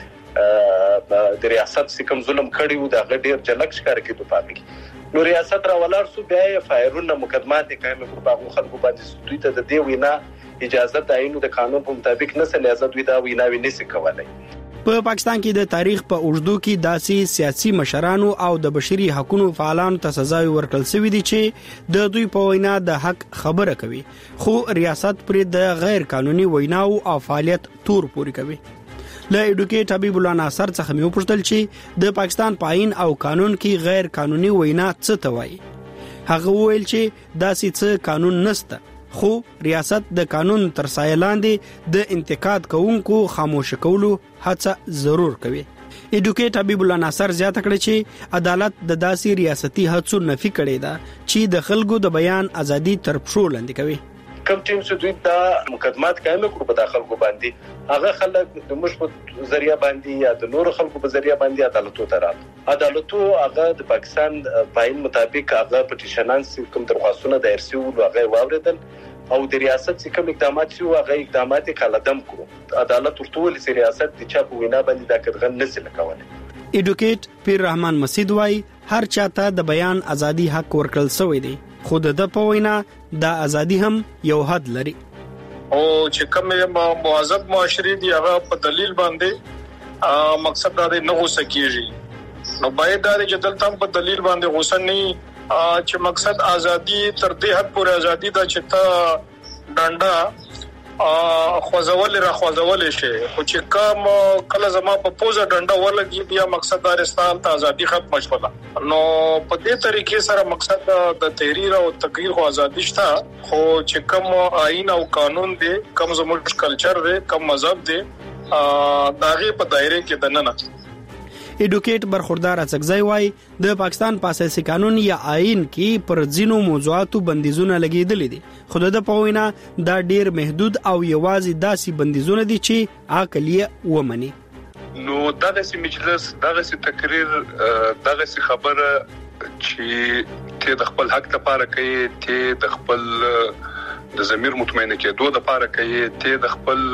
کې د ریاست سکم ظلم کړي او د غډیر جلک ښکار کېدو پاتې نو ریاست را ولر سو بیا فایرونه مقدمات کوي په پاغو خلکو باندې دوی ته د دی وینا اجازه د عینو د قانون په مطابق نه سره اجازه دوی دا ویناوي نشي کولای. په پاکستان کې د تاریخ په اوږدو کې داسې سیاسي مشرانو او د بشري حقوقو فعالانو ته سزاوي ورکړل شوې دي چې د دوی په وینا د حق خبره کوي خو ریاست پر د غیر قانوني ویناو او فعالیت تور پوري کوي. له ایډوکیټ حبیب الله ناصر څخه مې وپوښتل چې د پاکستان په عین او قانون کې غیر قانوني وینا څه ته وایي. هغه ویل چې داسې څه قانون نشته خو ریاست د قانون تر سایه لاندې د انتقاد کوونکو خاموش کولو هڅه ضرور کوي. ایډوکیټ حبیب الله ناصر زیاته کړی چې عدالت د داسې ریاستي هڅو نفي کړي ده چې د خلکو د بیان ازادي تر پښو لاندې کوي. کوم ټیم چې دوی دا مقدمات قائم کړو په داخل کو باندې هغه خلک د مشبوط ذریعہ باندې یا د نور خلکو په ذریعہ باندې عدالتو ته راځي. عدالتو هغه د پاکستان پاین مطابق هغه پټیشنان کوم درخواستونه دایر شوي او هغه واوریدل او د ریاست چې کوم اقدامات شو هغه اقدامات کالدم کړو عدالت ورته ول ریاست د چا په وینا باندې دا کډغن نسل کولای. ایډوکیټ پیر رحمان مسعود وايي هر چاته د بیان ازادي حق ورکړل شوی دی خو د په وینا د ازادي هم یو حد لري او چې کوم موظف معاشري دی هغه په دلیل باندې مقصد دا نه غوسه کیږي نو باید دا چې دلته په دلیل باندې غوسه نه چې مقصد ازادي تر دې حد پورې ازادي دا چې تا ډنډا خوځول را خوځول شي خو چې کوم کله زما په پوزا ډنډا ولګي بیا مقصد دا رستان ته ازادي ختم شوه نو په دې طریقې سره مقصد د تحریر او تقریر خو ازادي شته خو چې کوم آئین او قانون دی کوم زموږ کلچر دی کوم مذهب دی داغه په دایره کې دننه. ایډوکیټ برخوردار اڅکزی وای د پاکستان په اساسي قانون یا آئین کې پر ځینو موضوعاتو بندیزونه لګیدل دي خو د پوینا دا ډیر محدود او یوازې داسي بندیزونه دي چې عقلیه ومني. نو دغه سي مجلس دغه سي تقریر دغه سي خبره چې ته د خپل حق لپاره کوي ته د خپل د ضمیر مطمئنه کېدو لپاره کوي ته د خپل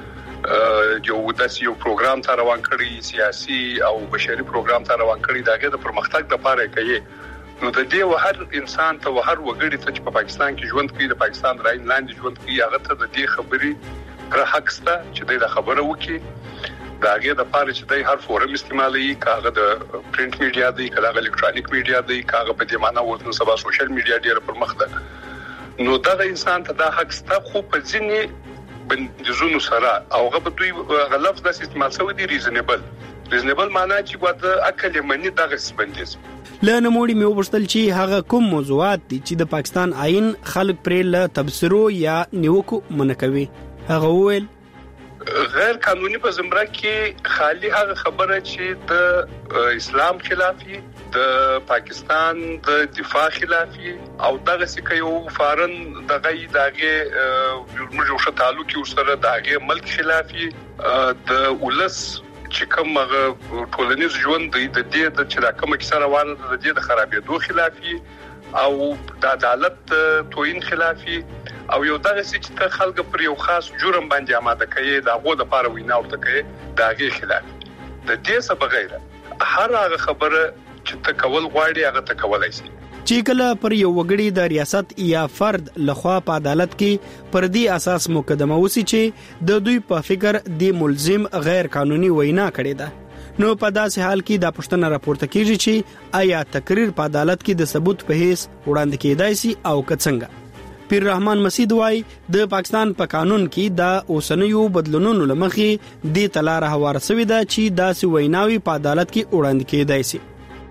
یو داسې یو پروګرام ته روان کړی سیاسي او بشري پروګرام ته روان کړی داګه د پرمختګ لپاره کوي نو د دې هر انسان ته هر وګړي ته چې په پاکستان کې ژوند کوي د پاکستان راین لاندې ژوند کوي هغه ته د دې خبرې پر حق سته چې د خبره وکړي داګه د پاره چې د هر فورم استعمالي کاغه د پرنٹ میډیا دی کاغه الکترونیک میډیا دی کاغه په دې معنی ورته سبا سوشل میډیا ډیر پر مخ ده نو دا انسان ته د حق سته خو په ځینې بندیزونو سره او هغه په دوی غلط د استعمال شوی دی ریزنبل ریزنبل معنی چې واده عقل منی دغه بندیز لنه موړي مې وبستل چې هغه کوم موضوعات دي چې د پاکستان آئین خلک پرې له تبصرو یا نیوکو منکوي هغه وویل غیر قانوني په زمره کې خالی هغه خبره چې د اسلام خلافي د پاکستان د دفاع خلافي او دغه څه یو فارن دغه دغه موږ یو تعلق یو سره دغه ملک خلافي د ولس چې کومه ټولنیز ژوند د دې د چې کومه کیسه روانه ده د دې د خرابېدو خلافي او د عدالت توین خلافي او یو دغه چې ته خلک پر یو خاص جرم باندې آماده کوي دا غو د پاره وینا ورته کوي داغه خلاف د دې څخه بغیر هر هغه خبره چې ته کول غواړي هغه ته کولای شي چې کله پر یو وګړي د ریاست یا فرد لخوا په عدالت کې پر دې اساس مقدمه وسی چې د دوی په فکر د ملزم غیر قانوني وینا کړې ده نو په داسې حال کې دا پوښتنه راپورته کیږي چې آیا تقریر په عدالت کې د ثبوت په هیڅ وړاندې کېدای شي او کڅنګه پیر رحمان مسید وای د پاکستان په قانون کې دا اوسنیو بدلونونو لمخې د تلاره هوار سوي ده چې داسې ویناوي په عدالت کې وړاندې کېدای شي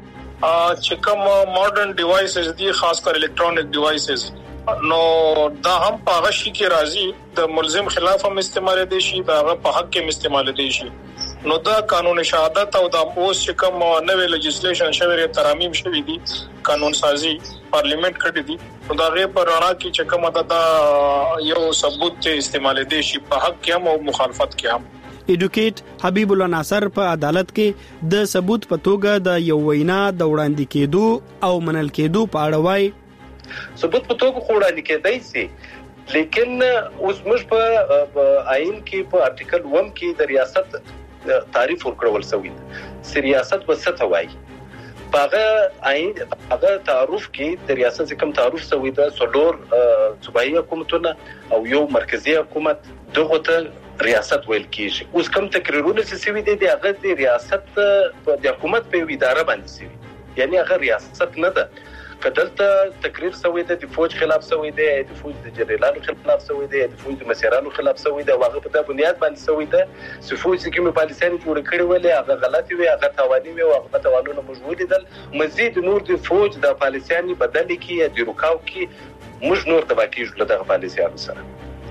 چې کوم ماډرن ډیوایسز دي خاص کر الکترونیک ډیوایسز نو دا هم په غشي کې راځي د ملزم خلاف هم استعمال دي شي دا په حق کې استعمال دي شي نو دا قانون شهادت او دا اوس چې کوم نوې لیجسلیشن شوی ترامیم شوی دي قانون سازي پارلیمنت کړی دي نو دا غي پر اړه کې چې کوم دا یو ثبوت ته استعمال دي شي په حق کې هم او مخالفت کې هم ایډوکیټ حبیب الله ناصر په عدالت کې د ثبوت په توګه د یو وینا د وړاندې کېدو او منل کېدو په اړه وایي ثبوت په توګه وړاندې کېدای شي لیکن اوس موږ په آئین کې په ارټیکل ون کې د ریاست تعریف ورکړل شوی دی ریاست په څه ته وایي هغه آئین هغه تعارف کې د ریاست کوم تعارف شوی دی څلور صوبایي حکومتونه او یو مرکزی حکومت دغه ته ریاست ویل کیږي اوس کوم تقریرونه چې شوی دي د هغه د ریاست د حکومت په اداره باندې شوی یعنی هغه ریاست نه ده کدلته تقریر شوی دی د فوج خلاف شوی دی د فوج د جنرالانو خلاف شوی دی د فوج د مسیرانو خلاف شوی دی هغه په د بنیاد باندې شوی دی چې فوج چې کومه پالیسۍ جوړ کړې ولې هغه غلطي وي هغه توانی وي هغه توانونه موږ ولیدل مزید نور د فوج د پالیسۍ بدل کی یا د رکاو کی موږ نور تباکیږو له دغه پالیسۍ سره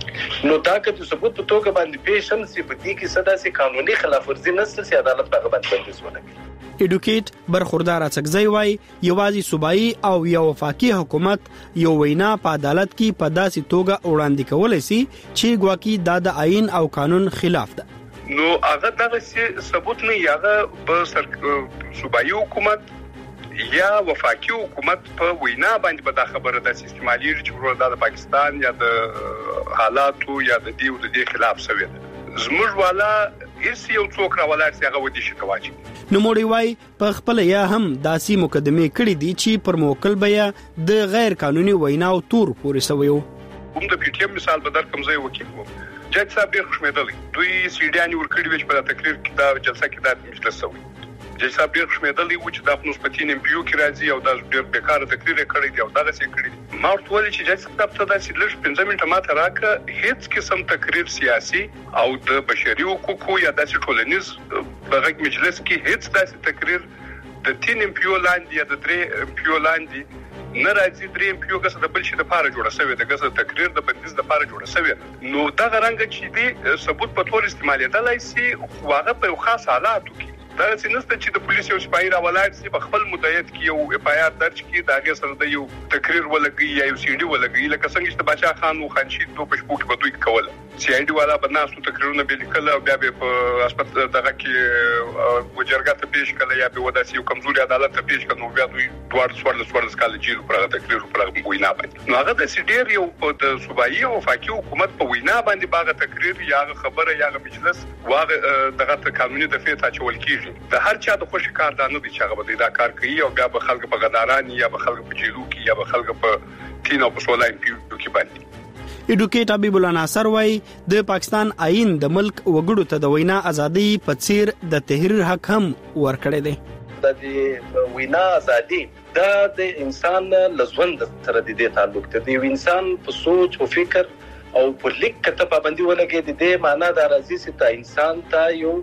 نو دا که د ثبوت په توګه باندې پیښ هم سي په دې کې صدا سي قانوني خلاف ورزي نشته سي عدالت هغه باندې بندیز ونکړي ایډوکیټ برخوردار څنګه وای یوازې صوبایي او یو وفاقي حکومت یو وینا په عدالت کې په داسې توګه وړاندې کولای شي چې ګواکې دا د آئین او قانون خلاف ده نو هغه دغه ثبوت نه یاغه په صوبایي حکومت یا وفاقي حکومت په وینا باندې به دا خبره د استعمالي چې د پاکستان یا د حالاتو یا د دیو د دې خلاف شوی ده زموږ والا هیڅ یو څوک راولای چې هغه ودی شي کواچي نو موړي وای په خپل یا هم داسي مقدمه کړې دي چې پر موکل بیا د غیر قانوني ویناو تور پورې سویو کوم د پی ټی ایم مثال بدر کوم ځای وکیل وو جج صاحب ډیر خوشمېدل دوی سیډیانی ورکړي وچ په تقریر کې دا جلسه کې دا مجلس سوی جج صاحب ډیر خوشمېدل و چې د خپل سپتین ایم پی یو کې راځي او دا ډیر بیکاره تقریر کړی دی او دا څه کړی ما ورته ویل چې جج صاحب ته دا چې لږ پنځه منټه ماته راکړه هیڅ قسم تقریر سیاسي او د بشري حقوقو یا د ټولنیز بغږ مجلس کې هیڅ داسې تقریر د تین ایم پی یو لاندې یا د درې ایم پی یو لاندې نه راځي درې ایم پی یو ګس د بل شي د پاره جوړه شوی د ګس تقریر د بندیز د پاره جوړه شوی نو دا غرانګ چې دی ثبوت په تور استعمالېدلای شي واغه په خاص حالاتو کې دا څنګه چې د پولیسو سپای را ولاړ سي په خپل متعهد کې یو اف آی آر درج کړي دا غي سره د یو تقریر ولګي یا یو سی ډي ولګي لکه څنګه چې بچا خان او خانشید دوه پښپو کې بدوي کوله سی آی ډي والا بناسو تقریرونه به لیکل او بیا به په هسپتال دغه کې وجرګه ته پیش کړي یا به وداسي یو کمزوري عدالت ته پیش کړي نو بیا دوی دوار سوړل سوړل کال جیل پر تقریر پر وینا باندې نو هغه د سی ډي یو د صوبایي او فاقي حکومت په وینا باندې باغ تقریر یا خبره یا مجلس واغه دغه قانوني دفعه ته چول کیږي د هر چا د خوشی کار دانه دي چې هغه به دا کار کوي او بیا به خلک په غداران یا به خلک په جیلو کې یا به خلک په تین او په سولاین کې باندې ایډوکیټ حبیب الله ناصر وايي د پاکستان آئین د ملک وګړو ته د وینا ازادي په څیر د تحریر حق هم ورکړی دی. د وینا ازادي دا د انسان لزوند سره د تعلق دی. د انسان په سوچ او فکر او په لیک کته پابندي ولګي د معنی د راځي چې تا انسان ته یو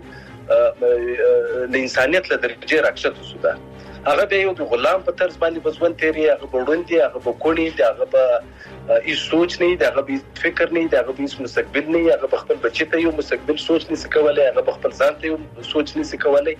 د انسانيت له درجه راکښته سودا هغه به یو غلام په طرز باندې بزون تیری هغه بوډوندي هغه بکونی هغه به ای سوچ نه دی هغه به فکر نه دی هغه به مستقبل نه هغه خپل بچی ته یو مستقبل سوچ نه سکولای هغه خپل ځان ته یو سوچ نه سکولای.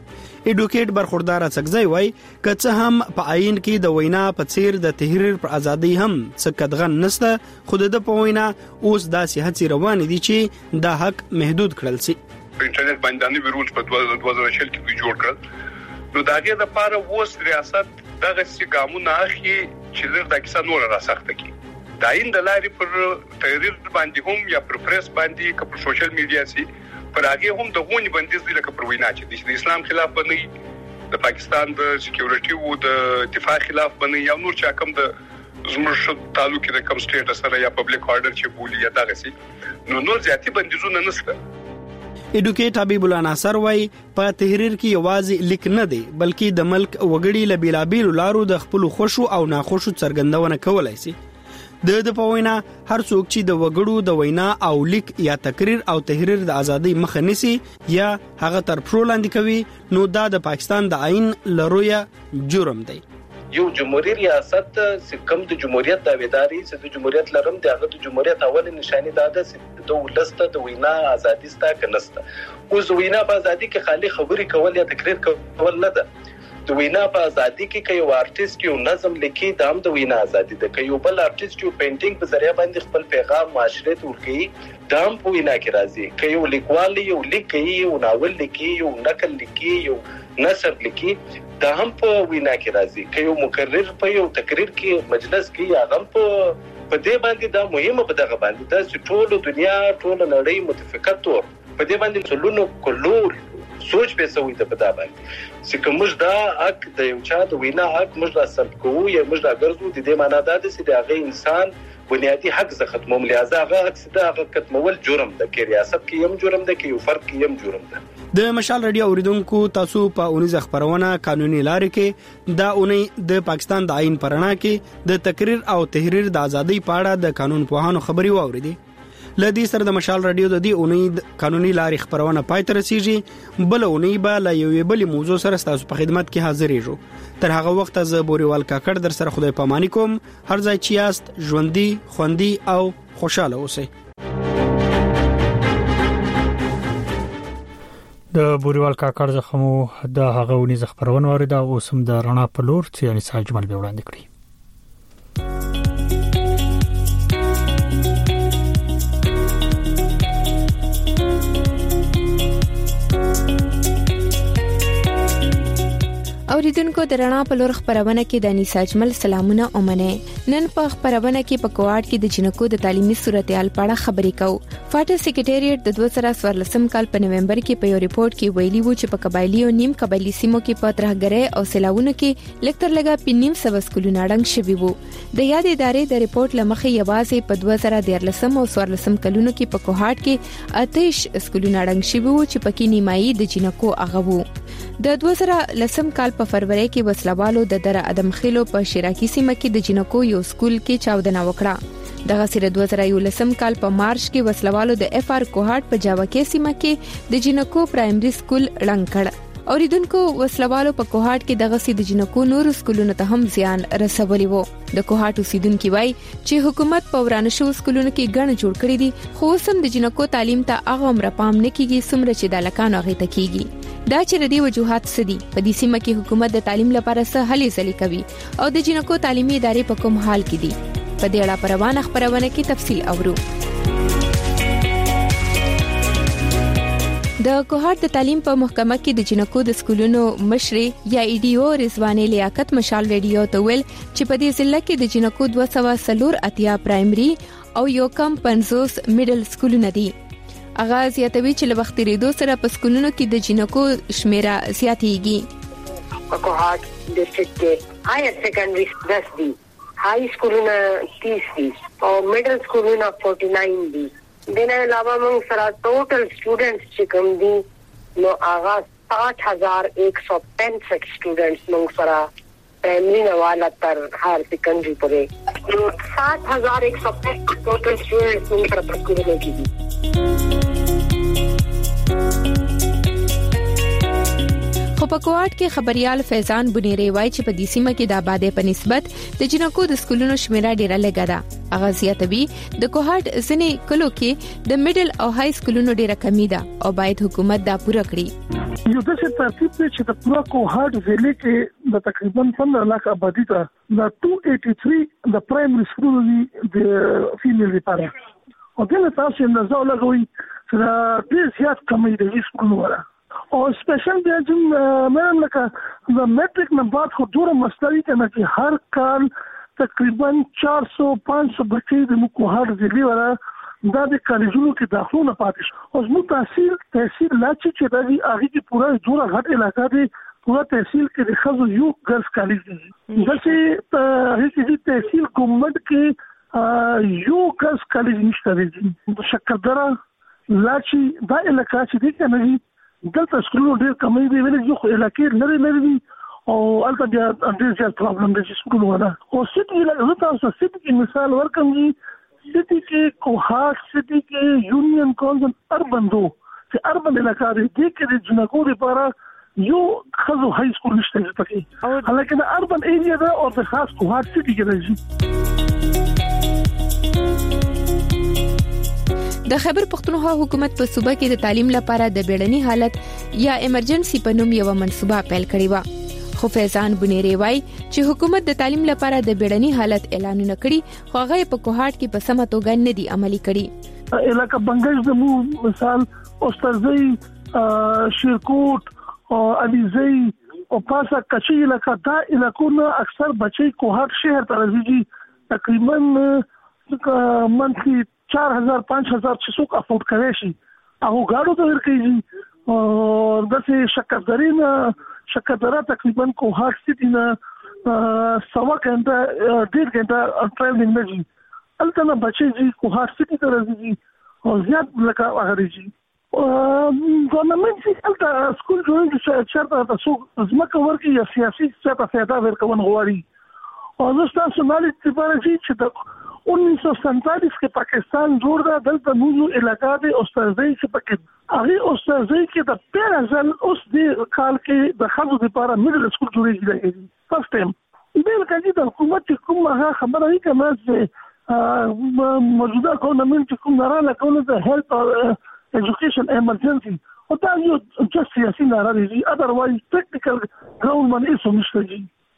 ایډوکیټ برخوردار څنګه وای کڅه هم په آئین کې د وینا په څیر د تحریر پر ازادي هم څه کدغن نسته خود د په وینا اوس داسې هڅې روان دي چې دا حق محدود کړل شي. په انټرنیټ باندې ویروس په دوه هزار شل کې جوړ کړل نو داګه د پاره ووس ریاست دغه څه ګامونه اخی چې لږ د کیسه نور را سخته کی دا این د لارې پر تحریر باندې هم یا پر پریس باندې که پر سوشل میډیا سي پر هغه هم د غونډې بندیز دی لکه پر وینا چې د اسلام خلاف باندې د پاکستان د سکیورټي او د دفاع خلاف باندې یا نور چا کم د زموږ تعلق د کم سټیټ سره یا پبلک آرډر چې بولی یا دغه سي نو نور ځاتي بندیزونه نشته. ایډوکیټ حبیب الله ناصر وايي په تحریر کې یوازې لیک نه دی بلکې د ملک وګړي له بیلابیل لارو د خپل خوشو او ناخوشو څرګندونه کولای شي. د د پوینا هر څوک چې د وګړو د وینا او لیک یا تقریر او تحریر د ازادي مخه نیسي یا هغه تر پرولاندې کوي نو دا د پاکستان د آئین لرویه جرم دی. یو جمهوریت ریاست سکم د جمهوریت داویداري چې د جمهوریت لرم د هغه د جمهوریت اول نشانی دا ده چې د ولسته د وینا ازادي ستا کنسته اوس وینا په ازادي کې خالي خبري کول یا تقریر کول نه ده. د وینا په ازادي کې کوي یو آرټیست یو نظم لیکي د هم د وینا ازادي ده کوي یو بل آرټیست یو پینټینګ په ذریعہ باندې خپل پیغام معاشره ته ورکړي د هم په وینا کې راځي کوي یو لیکوال یو لیکي یو ناول لیکي یو نقل لیکي یو نثر لیکي دا هم په وینا کې راځي کوي یو مقرر په یو تقریر کې مجلس کې یا هم په په دې باندې دا مهمه په دغه باندې دا چې ټول دنیا ټول نړۍ متفقه تور په دې باندې څلونو کلور سوچ په سوي ته پتا باندې چې کومش دا حق د یو چا د وینا حق موږ را سب کوو یا موږ را ګرځو د دې معنی دا چې د هغه انسان بنیادی حق ز ختموم لہذا هغه حق د هغه ختمول جرم ده کې ریاست کې یم جرم ده کې یو فرد کې یم جرم ده. د مشال رادیو اوریدونکو تاسو په اونیز خبرونه قانوني لارې کې دا اونۍ د پاکستان د آئین پرانا کې د تقریر او تحریر د ازادۍ په اړه د قانون پوهانو خبري واوریدي. لدی سره د مشال رادیو د دې اونۍ قانوني لارې خبرونه پای ته رسیږي بل اونۍ به لا یو بل موضوع سره تاسو په خدمت کې حاضر یو. تر هغه وخت ز بوريوال کاکړ در سره خدای پامانی کوم هر ځای چې یاست ژوندۍ خوندي او خوشاله اوسئ. د بوريوال کاکړ زخمو د هغه ونی زخبرونه ورده او سم د رڼا په لور چې یعنی ساجمل به وړاندې کړی. اوریدونکو د رڼا په لور خبرونه کې د انیس اجمل سلامونه اومنه نن په خبرونه کې په کوارډ کې د جنکو د تعلیمي صورتحال په اړه خبرې کوو. فاټا سیکریټریټ د دوه زره څوارلسم کال په نومبر کې په یو ریپورت کې ویلي وو چې په قبایلی او نیم قبایلی سیمو کې په ترهګرۍ او سیلاوونو کې لکتر لګا په نیم سو سکولونه ډنګ شوي وو. د یاد ادارې د ریپورت لمخې یوازې په دوه زره دیارلسم او څوارلسم کلونو کې په کوهاټ کې آتش سکولونه ډنګ شوي وو چې پکې نیمایي د جنکو هغه وو. د دوه زره لسم کال په فروری کې وسلوالو د در ادم خیلو په شیراکی سیمه کې د جنکو یو سکول کې چاودنه وکړه. دغه سره دوه زره یولسم کال په مارچ کې وسلوالو د اف ار کوهاټ په جاوکې سیمه کې د جنکو پرایمري سکول ړنګ کړ. اوریدونکو وسلوالو په کوهاټ کې دغه سي د جنکو نور سکولونو ته هم زیان رسولي وو. د کوهاټ اوسیدونکو وای چې حکومت په ورانه شو سکولونو کې ګڼ جوړ کړی دي خو سم د جنکو تعلیم ته هغه عمر پام نه کیږي څومره چې د لکانو غي ته کیږي. دا چې ردی وجوهات سدي په دې سیمه کې حکومت د تعلیم لپاره څه هلې ځلې کوي او د جنکو تعلیمي ادارې په کوم حال کې دي. په دې اړه پروانه خبرونه کې تفصیل اورو. د کوهاټ د تعلیم په محکمه کې د جنکو د سکولونو مشري یا ای ډي او رضوانه لیاقت مشال ریډیو ته ویل چې په دې ضلع کې د جنکو دوه سوه څلور اتیا پرایمري او یو کم پنځوس میډل سکولونه دي. اغاز یاتوي چې له وخت ریدو سره په سکولونو کې د جنکو شمیره زیاتېږي. په کوهاټ ډسټریکټ کې هایر سیکنډري دس دي، هاي سکولونه تیس دي او میډل سکولونه فورټي ناین دي. دنه علاوه موږ سره ټوټل سټوډنټس چې کوم دي نو هغه ساठ हज़ार एक सौ पैंसठ سټوډنټس موږ سره پرایمري نه والا تر هایر سیکنډري پورې نو साठ हज़ार एक सौ पैंसठ ټوټل سټوډنټس موږ سره په سکولونو کې دي. خو په کوهاټ کې خبريال فیضان بنيري وایي چې په دې سیمه کې د آبادې په نسبت د جنکو د سکولونو شمیره ډیره لږه ده. هغه زیاتوي د کوهاټ ځینې کلو کې د میډل او های سکولونو ډیره کمی ده او باید حکومت دا پوره کړي. یو داسې ترتیب دی چې د پوره کوهاټ ضلع کې د تقریبا پندرہ لک آبادی ته د دو سو ترانوي د پرایمري سکولونو د فیمیل لپاره او دغه تاسو نظر لګوي چې ډیر زیات کمی د سکولونو وره او سپیشل بیا چې مېم لکه د میټریک نه بعد خو ډوره مسلې کنه چې هر کال تقریبا چار سو پانچ سو بچي د کوهاټ ضلع وره دا د کالجونو کې داخلونه پاتې شو. او زموږ تحصیل تحصیل لاچې چې دا دی هغه کې پوره ډوره غټ علاقہ دی. پوره تحصیل کې د خزو یو ګرلز کالج دی چې هغه کې تحصیل کومند کې یو ګرلز کالج نشته دی. شکردره لاچې دا علاقہ چې دی کنه دلته سکولونو ډېر کمی دی ویل یو علاقې لري لري او البته بیا ډېر زیات پرابلم دی چې سکولونو ولا او سټي لکه تاسو سټي کې مثال ورکوم دي سټي کې کوهاټ سټي کې یونین کالج اربن دو چې اربن علاقې دی کې د جنکو لپاره یو خزو های سکول نشته پکې حالکه د اربن ایریا دا او د خاص کوهاټ سټي کې راځي. د خیبر پختونخوا حکومت په صوبه کې د تعلیم لپاره د بیړني حالت یا ایمرجنسي په نوم یو منصوبه پیل کړې و. خو فیضان بنيري وایي چې حکومت د تعلیم لپاره د بیړني حالت اعلانونه کړي خو هغه په کوهاټ کې په سمه توګه نه دي عملي کړي. علاقہ بنگش د مو مثال اوسترزي شیرکوټ او علیزي او پاسا کچي علاقہ دا علاقونه اکثر بچي کوهاټ شهر ته راځي تقریبا منثلی चार हजार पाँच हजार छह सौ افورډ کوي شي هغه غاړو ته ورکېږي او دغه شکردرینه شکردره تقریبا کوهاټ سټي نه سوا کنده ډیر کنده ټریولینګ نه دي البته بچي جی کوهاټ سټي ته راځي او زیات لکه هغه دي ګورنمنت چې البته سکول جوړول چې چرته تاسو ځمکه ورکړي یا سیاسي څه فائدہ ورکون غواړي او زه تاسو مالي تبارجي چې उन्नीस सौ सैंतालीस के पाकिस्तान जोड़ रहा दल तमूजू इलाका दे उस्ताज़ई से पके आगे उस्ताज़ई के द पहला जल उस दे काल के दखल दे पारा मिडिल स्कूल जुड़ी जाएगी फर्स्ट टाइम इधर का जी हुकूमत को महा खबर है कि मैं से मौजूदा गवर्नमेंट को नारा लगाने द हेल्थ और एजुकेशन इमरजेंसी होता है जस्ट सियासी नारा जी अदरवाइज प्रैक्टिकल ग्राउंड में इस समझते जी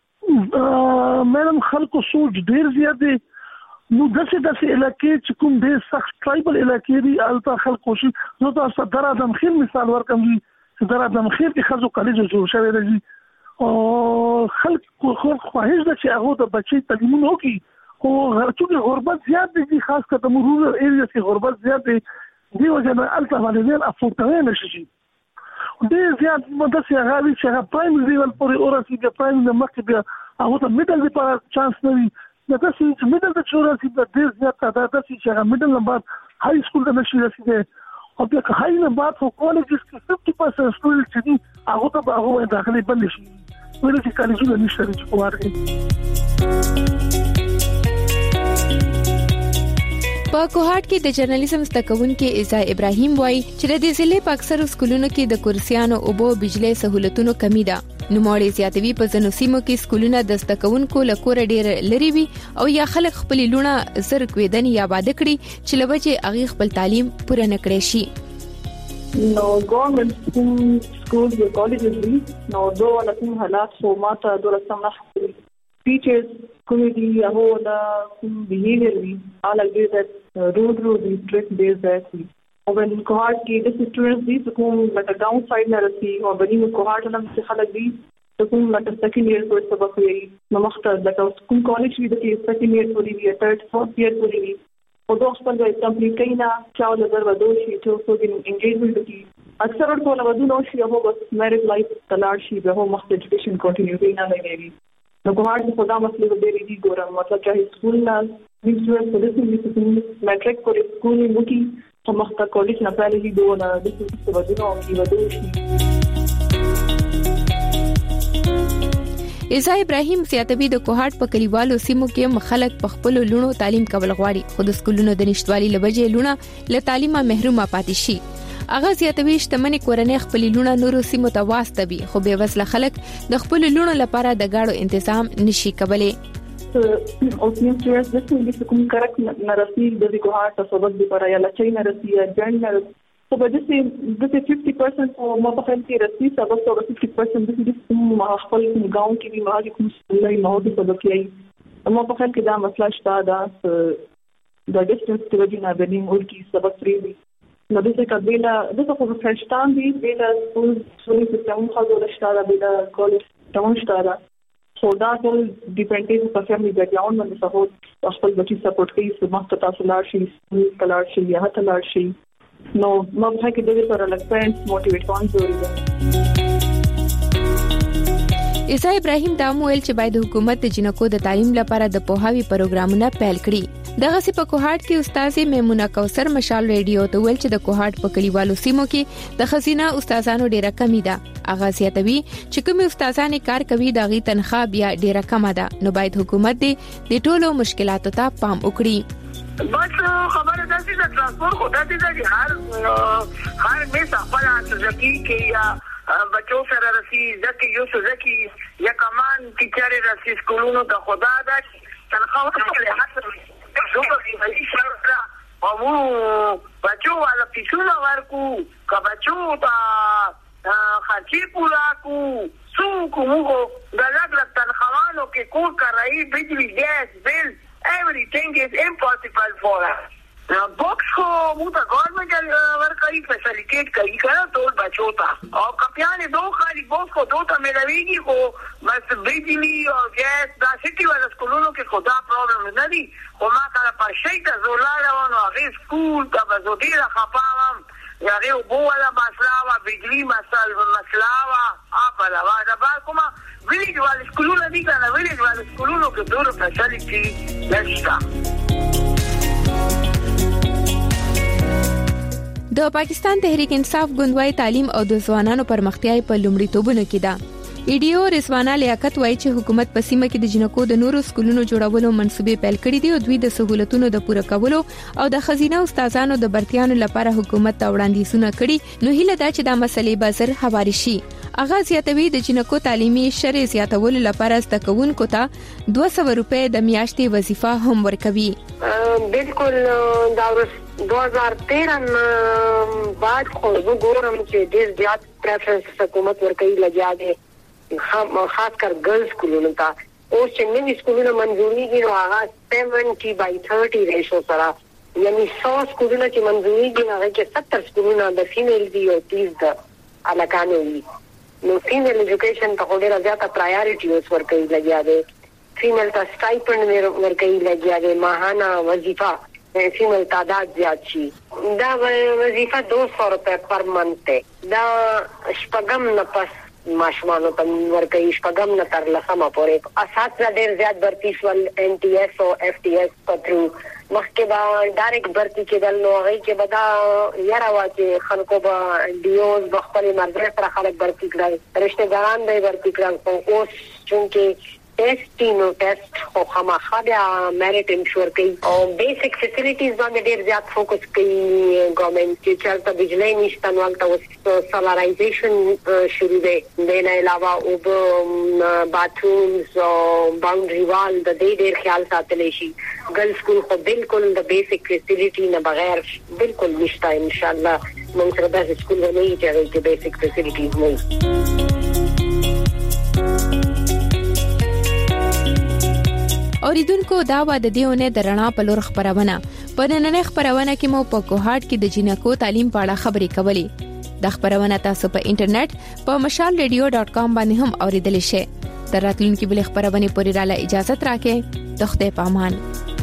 मैडम खल को सोच ढेर ज्यादा نو داسې داسې علاقې چې کوم ډېر سخت ټرایبل علاقې دي البته خلک کوشش نو تاسو در اعظم خیل مثال ورکوم چې در اعظم خیل کې خزو کالج جوړ شوی دی او خلک خو خواهش ده چې هغه د بچي تعلیمونه وکړي او چې غربت زیات دي خاص کر د رورل ایریاز کې غربت زیات دي دی وجه نه البته والدین افورډ کوي نشي ډېر زیات مدرسې هغه چې هغه پرایم لیول پورې اورسي د پرایم د مخکې بیا هغه ته میډل لپاره چانس نه وي دا چې میډل د چوراسي د ډیر زیات تعداد چې هغه میډل نه بعد های سکول د نشي رسیدي او بیا های نه بعد خو کالجز کې fifty percent سټوډنټ چې هغه ته هغه داخلي بند شي ولې چې کالجونه نشته چې کواري. په کوهاټ کې د جرنالیزم زدهکونکو ایزا ابراهیم وایي چې د دې ضلع په اکثرو سکولونو کې د کورسیانو او بو بجلی سہولتونو کمی ده. نوموړي زیاتوي په ځینو سیمو کې سکولونه د زدهکونکو لکور ډیر لري وي او یا خلک خپل لونه زر کویدن یا باده کړي چې لوجه اغي خپل تعلیم پوره نکړي شي. نو ګورنمنت سکول یا کالجز دي نو دوه ولا کوم حالات خو ماته دوه سمح teachers community هو دا behavior وی all like that rude rude strict days that when cohort की the students भी कोम like a downside ना रही और बनी में cohort ना से खलक भी तो कोम like a second year कोई सबक हुई न मख्तर like a कोम college भी the second year पूरी भी third fourth year पूरी भी और दो पर जो complete कहीं ना क्या वाला दर वदो शी तो so दिन engagement की अक्सर और कोला वदो ना शी हो बस married life तलाश शी हो मख्तर education continue भी ना लगे نو کوهارت په دا مسله به ډېری دي ګورم مطلب چې سکول نه ویژوال پولیسي لیسنس میټریک پر سکول مو کې په مخته کالج نه پالي دي دوه د څه ودونو او کې ودو شي. ایزا ابراهیم سیاتبی د کوهارت په کلیوالو سیمو کې مخالک په خپل لونو تعلیم کول غواړي خو د سکولونو د نشټوالي لبجې لونه له تعلیمه محرومه پاتې شي. اغه زیاتوي شتمنې کورنۍ خپل لونه نورو سیمو ته واسطوي خو به وسله خلک د خپل لونه لپاره د گاړو تنظیم نشي کولای. او سیم چې د څه کوم کارک نرسي د کوهارت سبب دی پر یا لچې نرسي یا ځان نرسي خو به د څه د fifty percent او ما په خپل کې رسي سبب او fifty percent د دې ما خپل ګاون کې دی ما کې کوم لای ما د سبب کې ما په خپل کې دا مسله شته دا د ډیسټنس د وجې نه بنیم اور کې سبب پری نو د څه کبیله د څه په فرشتان دي د سکول سولې سیستم خو د شتاره د کالج تمام شتاره خو دا ټول ډیپندنټ په فیملی بیک گراوند باندې څه خپل بچی سپورټ کوي چې مخ تاسو لار شي کلار شي یا هته لار شي نو ما په کې د دې سره لکه فرندز موټیویټ کوم ضروري ده. ایزا ابراهیم دا مویل چې باید حکومت د جنکو د تعلیم لپاره د پوهاوی پروګرامونه پیل کړي. دغه سی په کوهارت کې استاد میمونه کوثر مشال ریډیو ته ویل چې د کوهارت په کلیوالو سیمو کې د خزینه استادانو ډیره کمی ده. اغه سیاتوي چې کوم استادان کار کوي د غي تنخواه بیا ډیره کم ده نو باید حکومت دې د ټولو مشکلاتو ته پام وکړي. بس خبره ده چې د ترانسپورت خو د دې هر هر میسا خپل ځکه کې یا بچو سره رسی ځکه یو څه ځکه یا کمان ټیچر رسی سکولونو ته خدا ده تنخواه له حساب جوړه دی شرطه او بچو والا پیسونه ورکو کا بچو تا خرچي پورا کو سو کومو د لګ تنخوانو کې کو کرای بجلی ګاز بل everything is impossible for us. بوکس کو موږ گورنمنٹ ورکړي فیسیلیټیټ کوي کنه ټول بچو ته او کپیانې دوه خالي بوکس کو دوه ته ملويږي خو بس بجلی او ګاز دا سټي ولا سکولونو کې خدا پرابلم نه دي خو ما کله پر شي ته زولاله ونه هغه سکول ته بزودیره خپاوم هغه بو ولا مسلاوه بجلی مسل مسلاوه اپلا دا با کومه ویلګ ولا سکولونو دي کنه ویلګ ولا سکولونو کې دوه فیسیلیټي نشته. د پاکستان تحریک انصاف ګوندوای تعلیم او د ځوانانو پرمختیاي په لومړیتوبونو کې ده. ایډیو رسوانه لیاقت وایي چې حکومت په سیمه کې د جنکو د نورو سکولونو جوړولو منصوبې پیل کړې دي او دوی د سہولتونو د پوره کولو او د خزینه استادانو د برتیانو لپاره حکومت ته وړاندیزونه کړي نو هیله ده چې دا مسلې به زر هواري شي. اغاز یاتوي د جنکو تعلیمي شرع زیاتولو لپاره ستکونکو ته دوه سوه روپۍ د میاشتې وظیفه هم ورکوي. بالکل دا دو ہزار تیرہ بعد خو وګورم چې ډېر زیات پریفرنس حکومت ورکوي لګیا دي خاص کر ګرلز سکولونو ته اوس چې نوي سکولونه منځوريږي نو هغه seventy by thirty ریشو سره یعنی سو سکولونه چې منځوريږي هغه کې ستر سکولونه د فیمیل دي او تیس د الکانو دي نو فیمیل ایجوکیشن ته ډېر زیاته پرایورټي اوس ورکوي لګیا دي فیمیل ته سټایپند ورکوي لګیا دي ماهانه وظیفه فیمیل تعداد زیات شي دا وظیفه دو سو روپے پر منتھ دا شپږم نه پس ماشومانو ته ورکوي شپږم نه تر لسمه پورې اساتذه ډېر زیات برتی شول ان ټي ایس او اف ټي ایس په تھرو مخکې به ډایرکټ برتی کېدل نو هغې کې به دا یاره وه چې خلکو به ډي اوز به خپلې مرضۍ سره خلک برتی کړل رشتهداران به یې برتی کړل خو اوس چونکې ټیسټ نو ټیسټ خو خامخا بیا میرټ انشور کوي او بیسیک فیسیلیټیز باندې ډیر زیات فوکس کوي ګورنمنت چې چلته بجلی نشته نو البته سولارایزیشن شروع دی د نه علاوه او باترومز او باونډري وال د دې ډیر خیال ساتل شي ګرل سکول خو بالکل د بیسیک فیسیلیټی نه بغیر بالکل نشته ان شاء الله موږ سره د سکول نه یې چې بیسیک فیسیلیټیز نه اوریدونکو دا و د دیونه درنا په لور خبرونه په نننې خبرونه کې مو په کوهاټ کې د جنکو تعلیم په اړه خبرې کولې د خبرونه تاسو په انټرنیټ په مشال ریډیو ډاٹ کام باندې هم اوریدل شئ تر راتلونکي بل خبرونه پورې را ل اجازه تراکې د خدای پامان